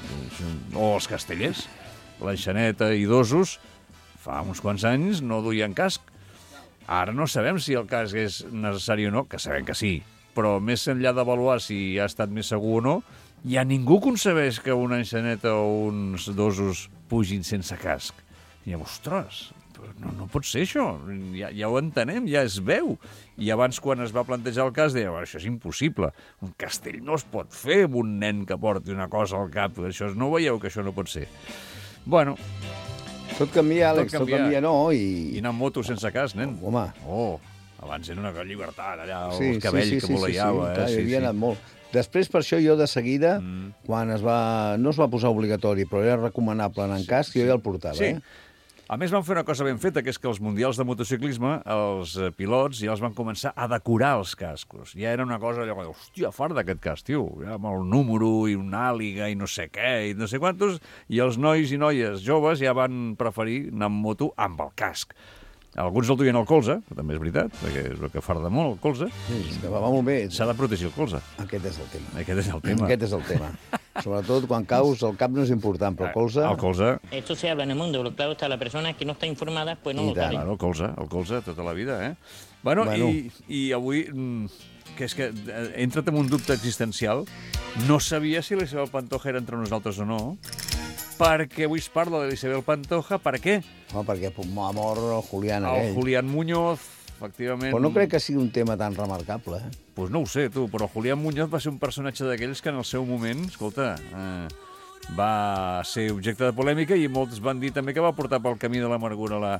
O els castellers. L'enxaneta i dosos, fa uns quants anys no duien casc. Ara no sabem si el casc és necessari o no, que sabem que sí, però més enllà d'avaluar si ha estat més segur o no, ja ningú concebeix que una enxaneta o uns dosos pugin sense casc. I llavors, ostres, però no, no pot ser això, ja, ja ho entenem, ja es veu. I abans, quan es va plantejar el cas, deia, això és impossible, un castell no es pot fer amb un nen que porti una cosa al cap, això no ho veieu, que això no pot ser. Bueno, Tot canvia, Àlex, tot canvia. canvia, no? i I... anar amb moto sense cas, nen. Home. Oh, abans era una llibertat, allà, Sí, el cabell sí, sí, que sí, sí, voleiava. sí, clar, eh? hi Sí, havia sí. anat molt. Després, per això, jo de seguida, Mm. quan es va... no es va posar obligatori, però era recomanable anar en casc, jo ja el portava, Sí. eh? A més, van fer una cosa ben feta, que és que els mundials de motociclisme, els eh, pilots ja els van començar a decorar els cascos. Ja era una cosa allò, hòstia, fart d'aquest casc, tio, ja amb el número i una àliga i no sé què, i no sé quantos, i els nois i noies joves ja van preferir anar amb moto amb el casc. Alguns el duien al colze, que també és veritat, perquè és el que farda molt, el colze. Sí, és que va molt bé. S'ha de protegir el colze. Aquest és el tema. Aquest és el tema. Aquest és el tema. Sobretot quan caus, el cap no és important, però el colze... El colze, Esto se habla en el mundo, pero claro está, la persona que no está informada, pues no I lo tant. sabe. claro, el colze, el colze, tota la vida, eh? Bueno, Bueno. I, i avui, mm, que és que eh, he entrat en un dubte existencial, no sabia si l'Isabel Pantoja era entre nosaltres o no, perquè avui es parla de l'Isabel Pantoja, per què? Home, perquè ha mort el Julián El aquell. Julián Muñoz, efectivament... Però no crec que sigui un tema tan remarcable, eh? Pues no ho sé, tu, però Julián Muñoz va ser un personatge d'aquells que en el seu moment, escolta, eh, va ser objecte de polèmica i molts van dir també que va portar pel camí de l'amargura la,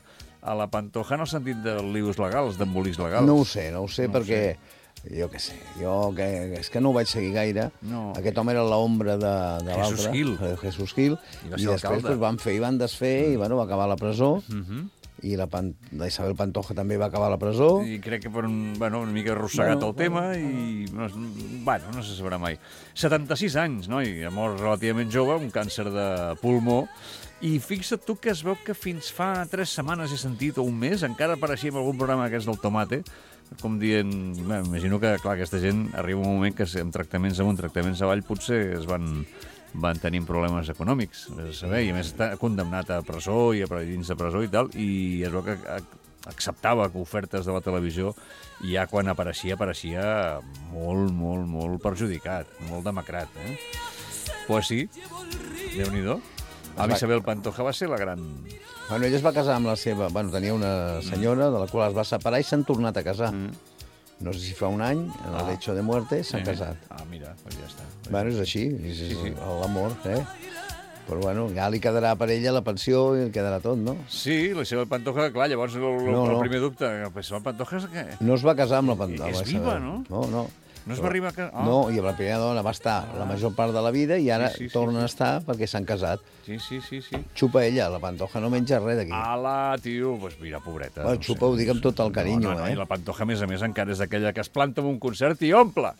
a la Pantoja en el sentit de lius legals, d'embolis legals. No ho sé, no ho sé, No ho perquè... Jo què sé, jo que, és que no ho vaig seguir gaire. No. Aquest home era l'ombra de, de l'altre. Jesús Gil. eh, Jesús Gil. I va I ser després alcalde. pues, van fer i van desfer, i bueno, va acabar a la presó. Mhm. I la, Pan... la Isabel Pantoja també va acabar a la presó. I crec que per un, bueno, una mica arrossegat Bueno, el tema i no, es- bueno, no se sabrà mai. setanta-sis anys, noi, ha mort relativament jove, un càncer de pulmó, i fixa't tu que es veu que fins fa tres setmanes he sentit, o un mes, encara apareixia en algun programa d'aquests del Tomate, com dient, bé, imagino que, clar, aquesta gent arriba un moment que amb tractaments amunt, tractaments avall, potser es van, van tenir problemes econòmics, vés a saber, i a més està condemnat a presó i a dins de presó i tal, i es veu que acceptava ofertes de la televisió i ja quan apareixia, apareixia molt, molt, molt perjudicat, molt demacrat, eh? Pues sí, Déu-n'hi-do. A Isabel Pantoja va ser la gran... Bueno, ella es va casar amb la seva... Bueno, tenia una senyora de la qual es va separar i s'han tornat a casar. Mm. No sé si fa un any, en el Ah. lecho de muerte, s'han Sí. casat. Ah, mira, pues ja està. Bueno, és així, és Sí, sí. l'amor, eh? Però bueno, ja li quedarà per ella la pensió i li quedarà tot, no? Sí, la Isabel Pantoja, clar, llavors el, el, No, el no. primer dubte, la Isabel Pantoja és que... No es va casar amb la Pantoja. És viva, no? No, no. No es va arribar a casar... Ah. No, i la primera dona va estar la major part de la vida i ara Sí, sí, sí, tornen sí. a estar perquè s'han casat. Sí, sí, sí, sí. Xupa ella, la Pantoja no menja res d'aquí. Ala, tio, pues mira, pobreta. Bueno, xupa ho dic amb tot el carinyo, no, no, eh? I la Pantoja, a més a més, encara és aquella que es planta en un concert i omple.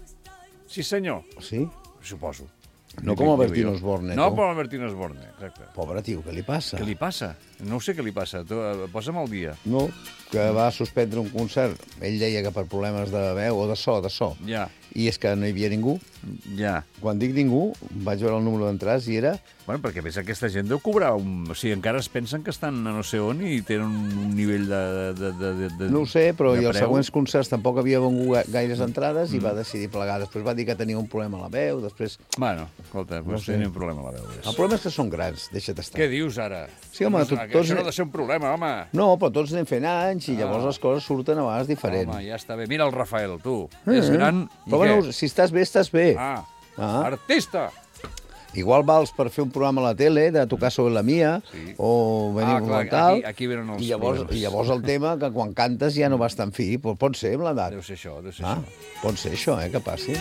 Sí, senyor. Sí? Suposo. No com el Bertín Osborne, No tu. com el Bertín Osborne, exacte. Pobre tio, què li passa? Què li passa? No ho sé què li passa. Tu, eh, posa'm al dia. No, que va suspendre un concert. Ell deia que per problemes de veu o de so, de so. Ja, I és que no hi havia ningú. ja. Quan dic ningú, vaig veure el número d'entrades i era... Bueno, perquè a més aquesta gent deu cobrar... Un... O sigui, encara es pensen que estan a no sé on i tenen un nivell de... de, de, de, de No ho sé, però de i els preu. següents concerts tampoc havia vengut ga- gaires entrades i va decidir plegar. Després va dir que tenia un problema a la veu, després... Bueno, escolta, No doncs sé. tenia un problema a la veu. El problema és que són grans, deixa't estar. Què dius ara? Sí, home, No, tu- que tots- Això no ha de ser un problema, home. No, però tots anem fent anys i llavors Ah. les coses surten a vegades diferents. Home, ja està bé. Mira el Rafael, tu. Eh, És gran i Però què? bueno, si estàs bé, estàs bé. Ah, Ah. artista! Igual vals per fer un programa a la tele, de tocar sobre la mia, Sí. o venir Ah, un clar, tal, aquí- aquí venen els i llavors, problemes. i llavors el tema que quan cantes ja no vas tan fi, però pot ser amb l'edat. Deu ser això, deu ser Ah, això. pot ser això, eh, que passi.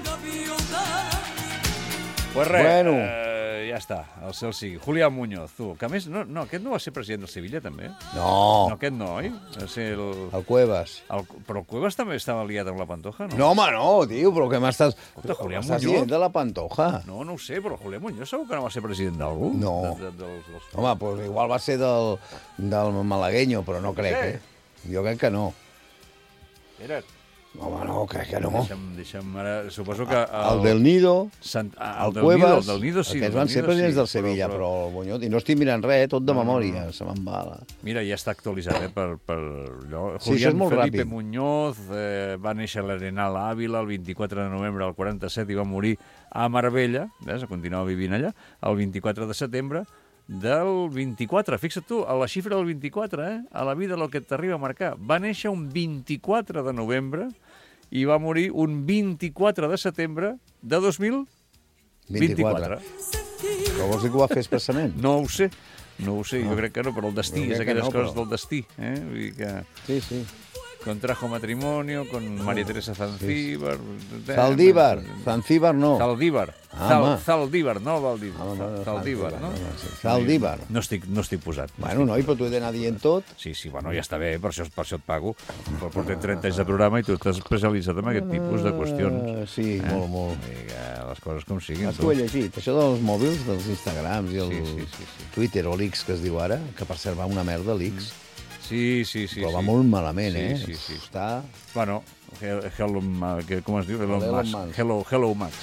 Pues res, Bueno. eh, ja està, el cel sigui. Julián Muñoz, tu, que a més, no, no, aquest no va ser president del Sevilla, també? No, No, aquest no, oi? Va ser el... el Cuevas. el... Però el Cuevas també estava liat amb la Pantoja, no? No, home, no, tio, però què m'estàs... Escolta, Julián M'estàs Muñoz. dient de la Pantoja. No, no ho sé, però Julián Muñoz segur que no va ser president d'algú? No. De, de, dels, dels... Home, doncs igual va ser del, del malagueño, però no crec, Sí. eh? Jo crec que no. Era... Home, no, crec que no. Deixa'm, deixa'm ara... Suposo que... El del Nido, Sant, ah, el del Cuevas, Nido, el del Nido sí. aquests el van del ser Nido presidents sí, del Sevilla, però, el Muñoz... I no estic mirant res, tot de memòria, se me'n va. La... Mira, ja està actualitzat, eh, per, per allò. Sí, això és molt Felipe ràpid. Muñoz eh, va néixer a l'Arenal Àvila el vint-i-quatre de novembre del quaranta-set i va morir a Marbella, ves, continuava vivint allà, el vint-i-quatre de setembre del vint-i-quatre. Fixa't tu, a la xifra del vint-i-quatre, eh, a la vida el que t'arriba a marcar. Va néixer un vint-i-quatre de novembre i va morir un vint-i-quatre de setembre de dos mil vint-i-quatre. Però vols dir que ho va fer expressament? No ho sé, no ho sé, jo crec que no, però el destí, Jo crec és que aquelles no, però- coses del destí. Eh? Vull dir que Sí, sí. contrajo matrimonio con María Teresa Zanzíbar... Zaldívar, Zanzíbar no. Zaldívar. Ah, Zal, home. Zaldívar, no Valdívar. No, no, no, Zaldívar, no? no, sí. Zaldívar. No estic, no estic posat. Bueno, noi, però t'ho he d'anar dient tot. Sí, sí, bueno, ja està bé, per això, per això et pago. Però portem trenta anys de programa i tu estàs especialitzat en aquest tipus de qüestions. Uh, sí, eh? molt, molt. Vull dir que les coses com siguin. Ah, tu ho he llegit, això dels mòbils, dels Instagrams i el Sí, sí, sí, sí. Twitter o l'X que es diu ara, que per cert va una merda l'X, Sí, sí, sí. però va sí. molt malament, Sí, eh? sí, sí. Està... Bueno, he- Hello, Ma- que- com es diu? Hello, Elon Max. Musk. Hello, Hello Max.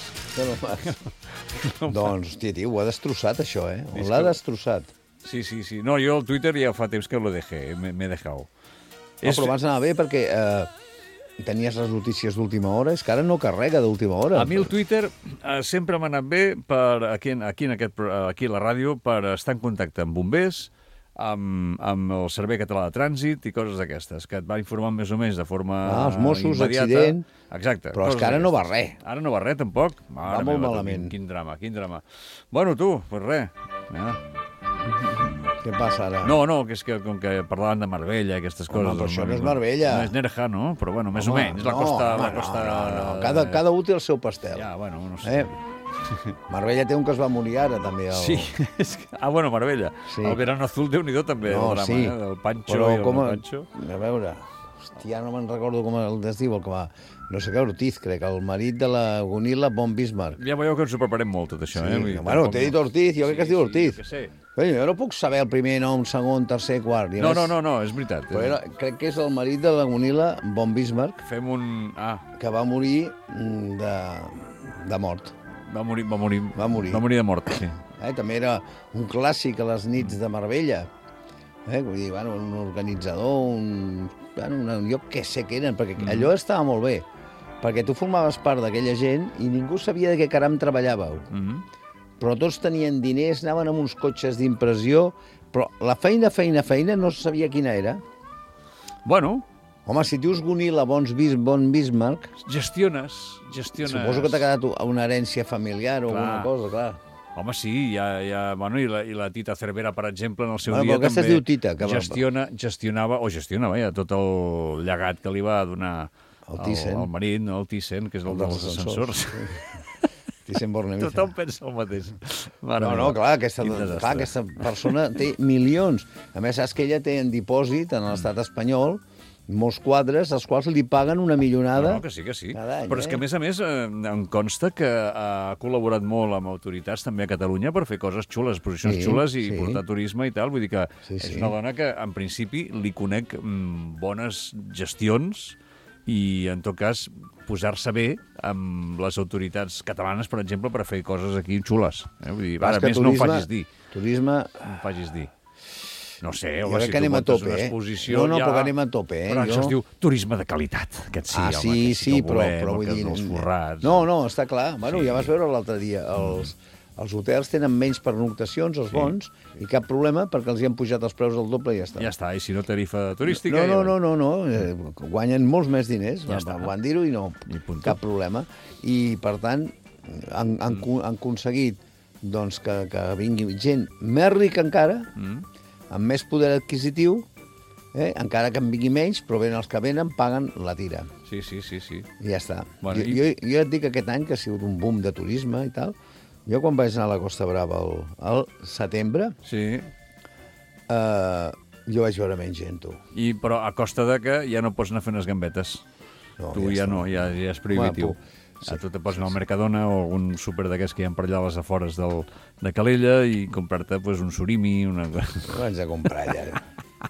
doncs, hòstia, tio, ho ha destrossat, això, eh? Ho És l'ha que- destrossat. Sí, sí, sí. No, jo el Twitter ja fa temps que lo dejé, me- m'he dejado. No, però abans anava bé perquè eh, tenies les notícies d'última hora, és que ara no carrega d'última hora. A mi el Twitter eh, sempre m'ha anat bé per, aquí, en- aquí, en aquest, pro- aquí a la ràdio per estar en contacte amb bombers, amb, amb el Servei Català de Trànsit i coses d'aquestes, que et va informar més o menys de forma Ah, els Mossos, immediata. accident. Exacte. Però és coses que ara no va d'aquestes. res. Ara no va res, tampoc. Mare Va molt meva, tu, malament. Quin, quin drama, quin drama. Bueno, tu, pues res. Ja. Què passa ara? No, no, que és que com que parlaven de Marbella, aquestes Home, coses... però això no és Marbella. No és Nerja, no? Però bueno, més Home, o menys. La no, costa... home, la costa... no, no, no. Cada, cada un té el seu pastel. Ja, bueno, no sé. Eh? Marbella té un que es va morir ara, també. El... Sí, és que... Ah, bueno, Marbella. Sí. El Verano Azul, Déu-n'hi-do, també, No, el drama, sí. eh? Del Pancho Però i el com no a- Pancho. A veure, hòstia, no me'n recordo com el es diu, el que va... No sé què, Ortiz, crec, el marit de la Gunilla von Bismarck. Ja veieu que ens ho preparem molt, tot això, Sí, eh? Vull dir, bueno, tampoc t'he dit no. Ortiz, jo crec que es diu Ortiz. Sí, jo què sé. Però jo no puc saber el primer nom, segon, tercer, quart. I a No, més- no, no, no, és veritat. Però era, crec que és el marit de la Gunilla von Bismarck, Fem un... Ah, que va morir mm, de, de mort. va morir, va morir, Va morir. va morir de mort, sí. Eh? També era un clàssic a les nits de Marbella. Eh? Vull dir, bueno, un organitzador, un... Bueno, una... jo què sé què eren, perquè Mhm. allò estava molt bé. Perquè tu formaves part d'aquella gent i ningú sabia de què caram treballàveu. Mm Però tots tenien diners, anaven amb uns cotxes d'impressió, però la feina, feina, feina no se sabia quina era. Bueno, Home, si dius Gunilla von Bis von Bismarck, gestiones, gestiones... suposo que t'ha quedat una herència familiar o Clar. alguna cosa, clar. Home, sí, hi ha, hi ha, bueno, i, la, i la Tita Cervera, per exemple, en el seu Bueno, dia però aquesta es també diu Tita, que va- gestiona, gestionava, o gestiona, vaja, tot el llegat que li va donar El Thyssen. el, el marit, no, el Thyssen, que és el, El dels dels ascensors. Thyssen-Bornemisza. Tothom pensa el mateix. Mare No, meva. no, clar, aquesta, Quin desastre. clar, aquesta persona té milions. A més, saps que ella té en dipòsit en l'estat espanyol molts quadres als quals li paguen una millonada. No, que sí, que sí. Cada any, Però és que, eh? a més a més, eh, em consta que ha col·laborat molt amb autoritats també a Catalunya per fer coses xules, exposicions Sí, xules i sí. portar turisme i tal. Vull dir que Sí, és sí. una dona que, en principi, li conec mm, bones gestions i, en tot cas, posar-se bé amb les autoritats catalanes, per exemple, per fer coses aquí xules. Eh? Vull dir, Clar, ara és que més no ho turisme- facis dir. Turisme... No ho facis dir. No sé, Jo home, crec si que tu anem a muntes tope, una eh? exposició... No, no, ja... però que anem a tope, eh? Però això Jo- es diu turisme de qualitat, aquest sí, ah, home, sí, aquest sí, que el però, volem, però vull el dir... que els forrats... No, no, està clar. Bueno, Sí. ja vas veure l'altre dia. Els, els hotels tenen menys pernoctacions, els Sí, bons, i cap problema perquè els hi han pujat els preus del doble i ja està. Ja està, i si no tarifa turística... No, no, ja no, no, no. Eh, guanyen molts més diners, Ja ja està. van dir-ho i no, I punt. cap problema. I, per tant, han, han, mm. han aconseguit doncs, que, que vingui gent més rica encara, Mm. amb més poder adquisitiu, eh? encara que en vingui menys, però ben els que venen paguen la tira. Sí, sí, sí, sí. I ja està. Bueno, jo, i- jo, jo et dic que aquest any, que ha sigut un boom de turisme i tal, jo quan vaig anar a la Costa Brava al, al setembre, Sí, eh, jo vaig veure menys gent, tu. i, però a costa de que ja no pots anar fent les gambetes. No, tu ja ja, està. no, ja, ja és prohibitiu. Bueno, Sí, a tu te pots anar al Mercadona o algun súper d'aquests que hi ha per allà a les afores del, de Calella i comprar-te pues, un surimi, una... No vaig a comprar allà.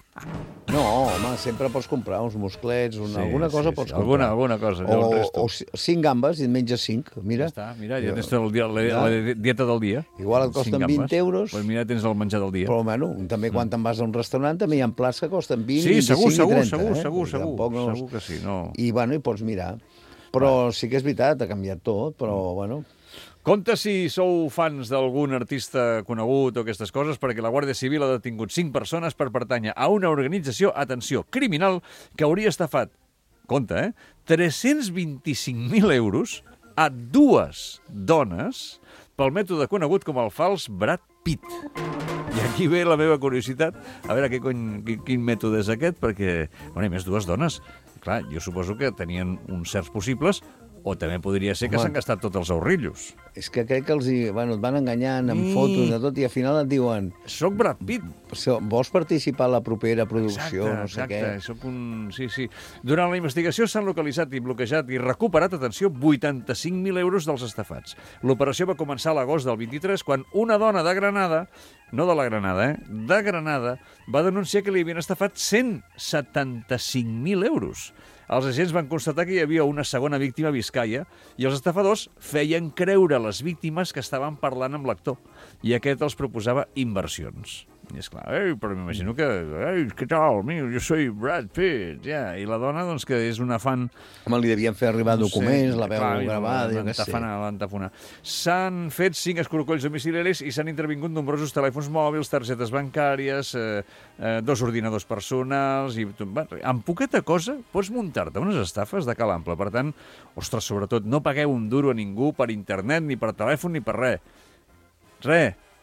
No, home, sempre pots comprar uns musclets, una, Sí, alguna cosa sí, pots sí. comprar. Alguna- alguna cosa, ja el O, resto. o ci- cinc gambes i en menges cinc, mira. Ja està, mira, ja Jo- tens el dia, la, Ja. la dieta del dia. Igual et Cinc costen gambes. vint euros. Pues mira, tens el menjar del dia. Però, bueno, també quan te'n vas a un restaurant també hi ha plats que costen vint, Sí, segur, vint-i-cinc segur, i trenta. segur, eh? segur, I segur, tampoc no- segur que sí, no. I, bueno, hi pots mirar. Però sí que és veritat, ha canviat tot, però, bueno... Compte si sou fans d'algun artista conegut o aquestes coses, perquè la Guàrdia Civil ha detingut cinc persones per pertànyer a una organització, atenció, criminal, que hauria estafat, compte, eh, tres-cents vint-i-cinc mil euros a dues dones pel mètode conegut com el fals Brad Pitt. I aquí ve la meva curiositat, a veure què cony, quin, quin mètode és aquest, perquè, bueno, i més dues dones. Clar, jo suposo que tenien uns certs possibles, o també podria ser que Home. s'han gastat tots els ahorrillos. És que crec que els hi, bueno, et van enganyant amb Mm. fotos de tot i al final et diuen Soc Brad Pitt. "So- vols participar a la propera producció, Exacte, no sé exacte. què. Soc un... Sí, sí. Durant la investigació s'han localitzat i bloquejat i recuperat, atenció, vuitanta-cinc mil euros dels estafats. L'operació va començar a l'agost del vint-i-tres, quan una dona de Granada, no de la Granada, eh, de Granada, va denunciar que li havien estafat cent setanta-cinc mil euros. Els agents van constatar que hi havia una segona víctima a Biscaia i els estafadors feien creure a les víctimes que estaven parlant amb l'actor i aquest els proposava inversions. I és clar, ei, però m'imagino que... Ei, què tal? Mira, jo soy Brad Pitt. Ja. I la dona, doncs, que és una fan... Home, li devien fer arribar No documents, sé, la veu clar, gravada, jo què sé. l'entafanar, l'entafonar. S'han fet cinc escorcolls domiciliaris i s'han intervingut nombrosos telèfons mòbils, targetes bancàries, eh, eh, dos ordinadors personals... I, bé, amb poqueta cosa pots muntar-te unes estafes de cal ample. Per tant, ostres, sobretot, no pagueu un duro a ningú per internet, ni per telèfon, ni per res. Res.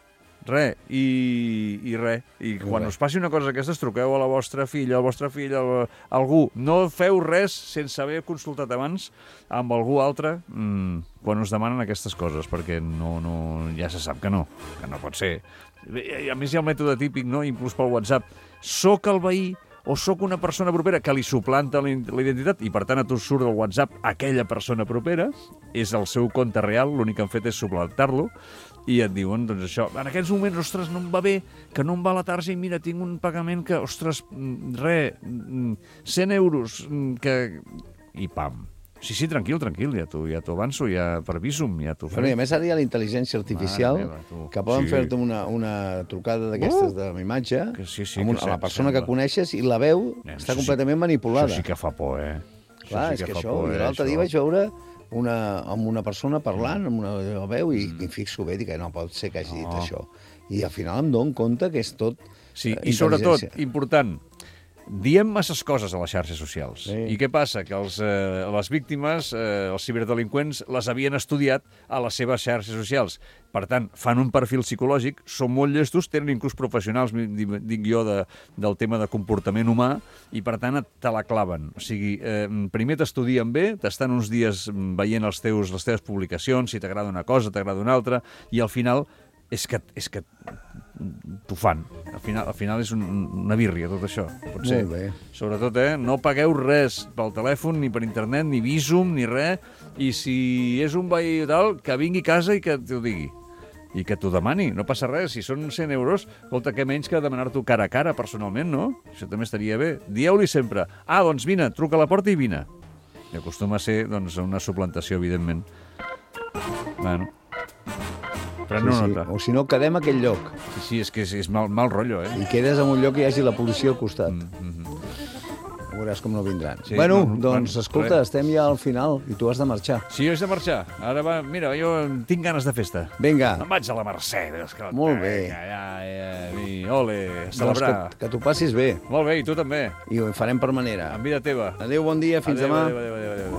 Res, i, i res. I quan us passi una cosa d'aquestes, truqueu a la vostra filla, al vostre fill, a algú. No feu res sense haver consultat abans amb algú altre mmm, quan us demanen aquestes coses, perquè no, no, ja se sap que no, que no pot ser. I a més hi ha el mètode típic, no? Inclús pel WhatsApp. Soc el veí o sóc una persona propera que li suplanta la identitat i, per tant, a tu surt del WhatsApp aquella persona propera, és el seu compte real, l'únic que han fet és suplantar-lo, i et diuen, doncs això, en aquests moments, ostres, no em va bé, que no em va la tarja i mira, tinc un pagament que, ostres, re, cent euros, que... i pam. Sí, sí, tranquil, tranquil, ja t'ho ja avanço, ja per Visum, ja t'ho faré. Bueno, I a més ara hi ha la intel·ligència artificial meva, que poden sí. fer-te una, una trucada d'aquestes uh, de la imatge sí, sí, amb una, a la persona sembla. que coneixes i la veu Nen, està completament sí, manipulada. Això sí que fa por, eh? Clar, això sí és que, que això... Por, eh, l'altre dia vaig veure una, amb una persona parlant, amb una veu, i mm. em fixo bé, dic que no pot ser que hagi dit no. això. I al final em dono compte que és tot sí, eh, i sobretot, important, diem masses coses a les xarxes socials. Sí. I què passa? Que els, eh, les víctimes, eh, els ciberdelinqüents, les havien estudiat a les seves xarxes socials. Per tant, fan un perfil psicològic, són molt llestos, tenen inclús professionals, dic jo, de, del tema de comportament humà, i per tant te la claven. O sigui, eh, primer t'estudien bé, t'estan uns dies veient els teus, les teves publicacions, si t'agrada una cosa, t'agrada una altra, i al final és que, és que t'ho fan. Al final, al final és un, una birria, tot això. Pot ser. Molt bé. Sobretot, eh, no pagueu res pel telèfon, ni per internet, ni Visum, ni res, i si és un veí tal, que vingui a casa i que t'ho digui. I que t'ho demani, no passa res. Si són cent euros, escolta, què menys que demanar-t'ho cara a cara, personalment, no? Això també estaria bé. Dieu-li sempre, ah, doncs vine, truca a la porta i vine. I acostuma a ser, doncs, una suplantació, evidentment. Bueno... Però no sí, sí. O si no, quedem a aquell lloc. Sí, sí, és que és, és mal, mal rotllo, eh? I quedes en un lloc que hi hagi la policia al costat. Mm -hmm. Veuràs com no vindran. Sí, bueno, no, doncs, escolta, res. Estem ja al final i tu has de marxar. Sí, jo has de marxar. Ara va, mira, jo tinc ganes de festa. Vinga. Em vaig a la Mercè. Que... Molt bé. Ja, ja, ja, i ole, celebrar. Que, que t'ho passis bé. Molt bé, i tu també. I ho farem per manera. En vida teva. Adéu, bon dia, fins adéu, demà. Adéu, adéu, adéu, adéu.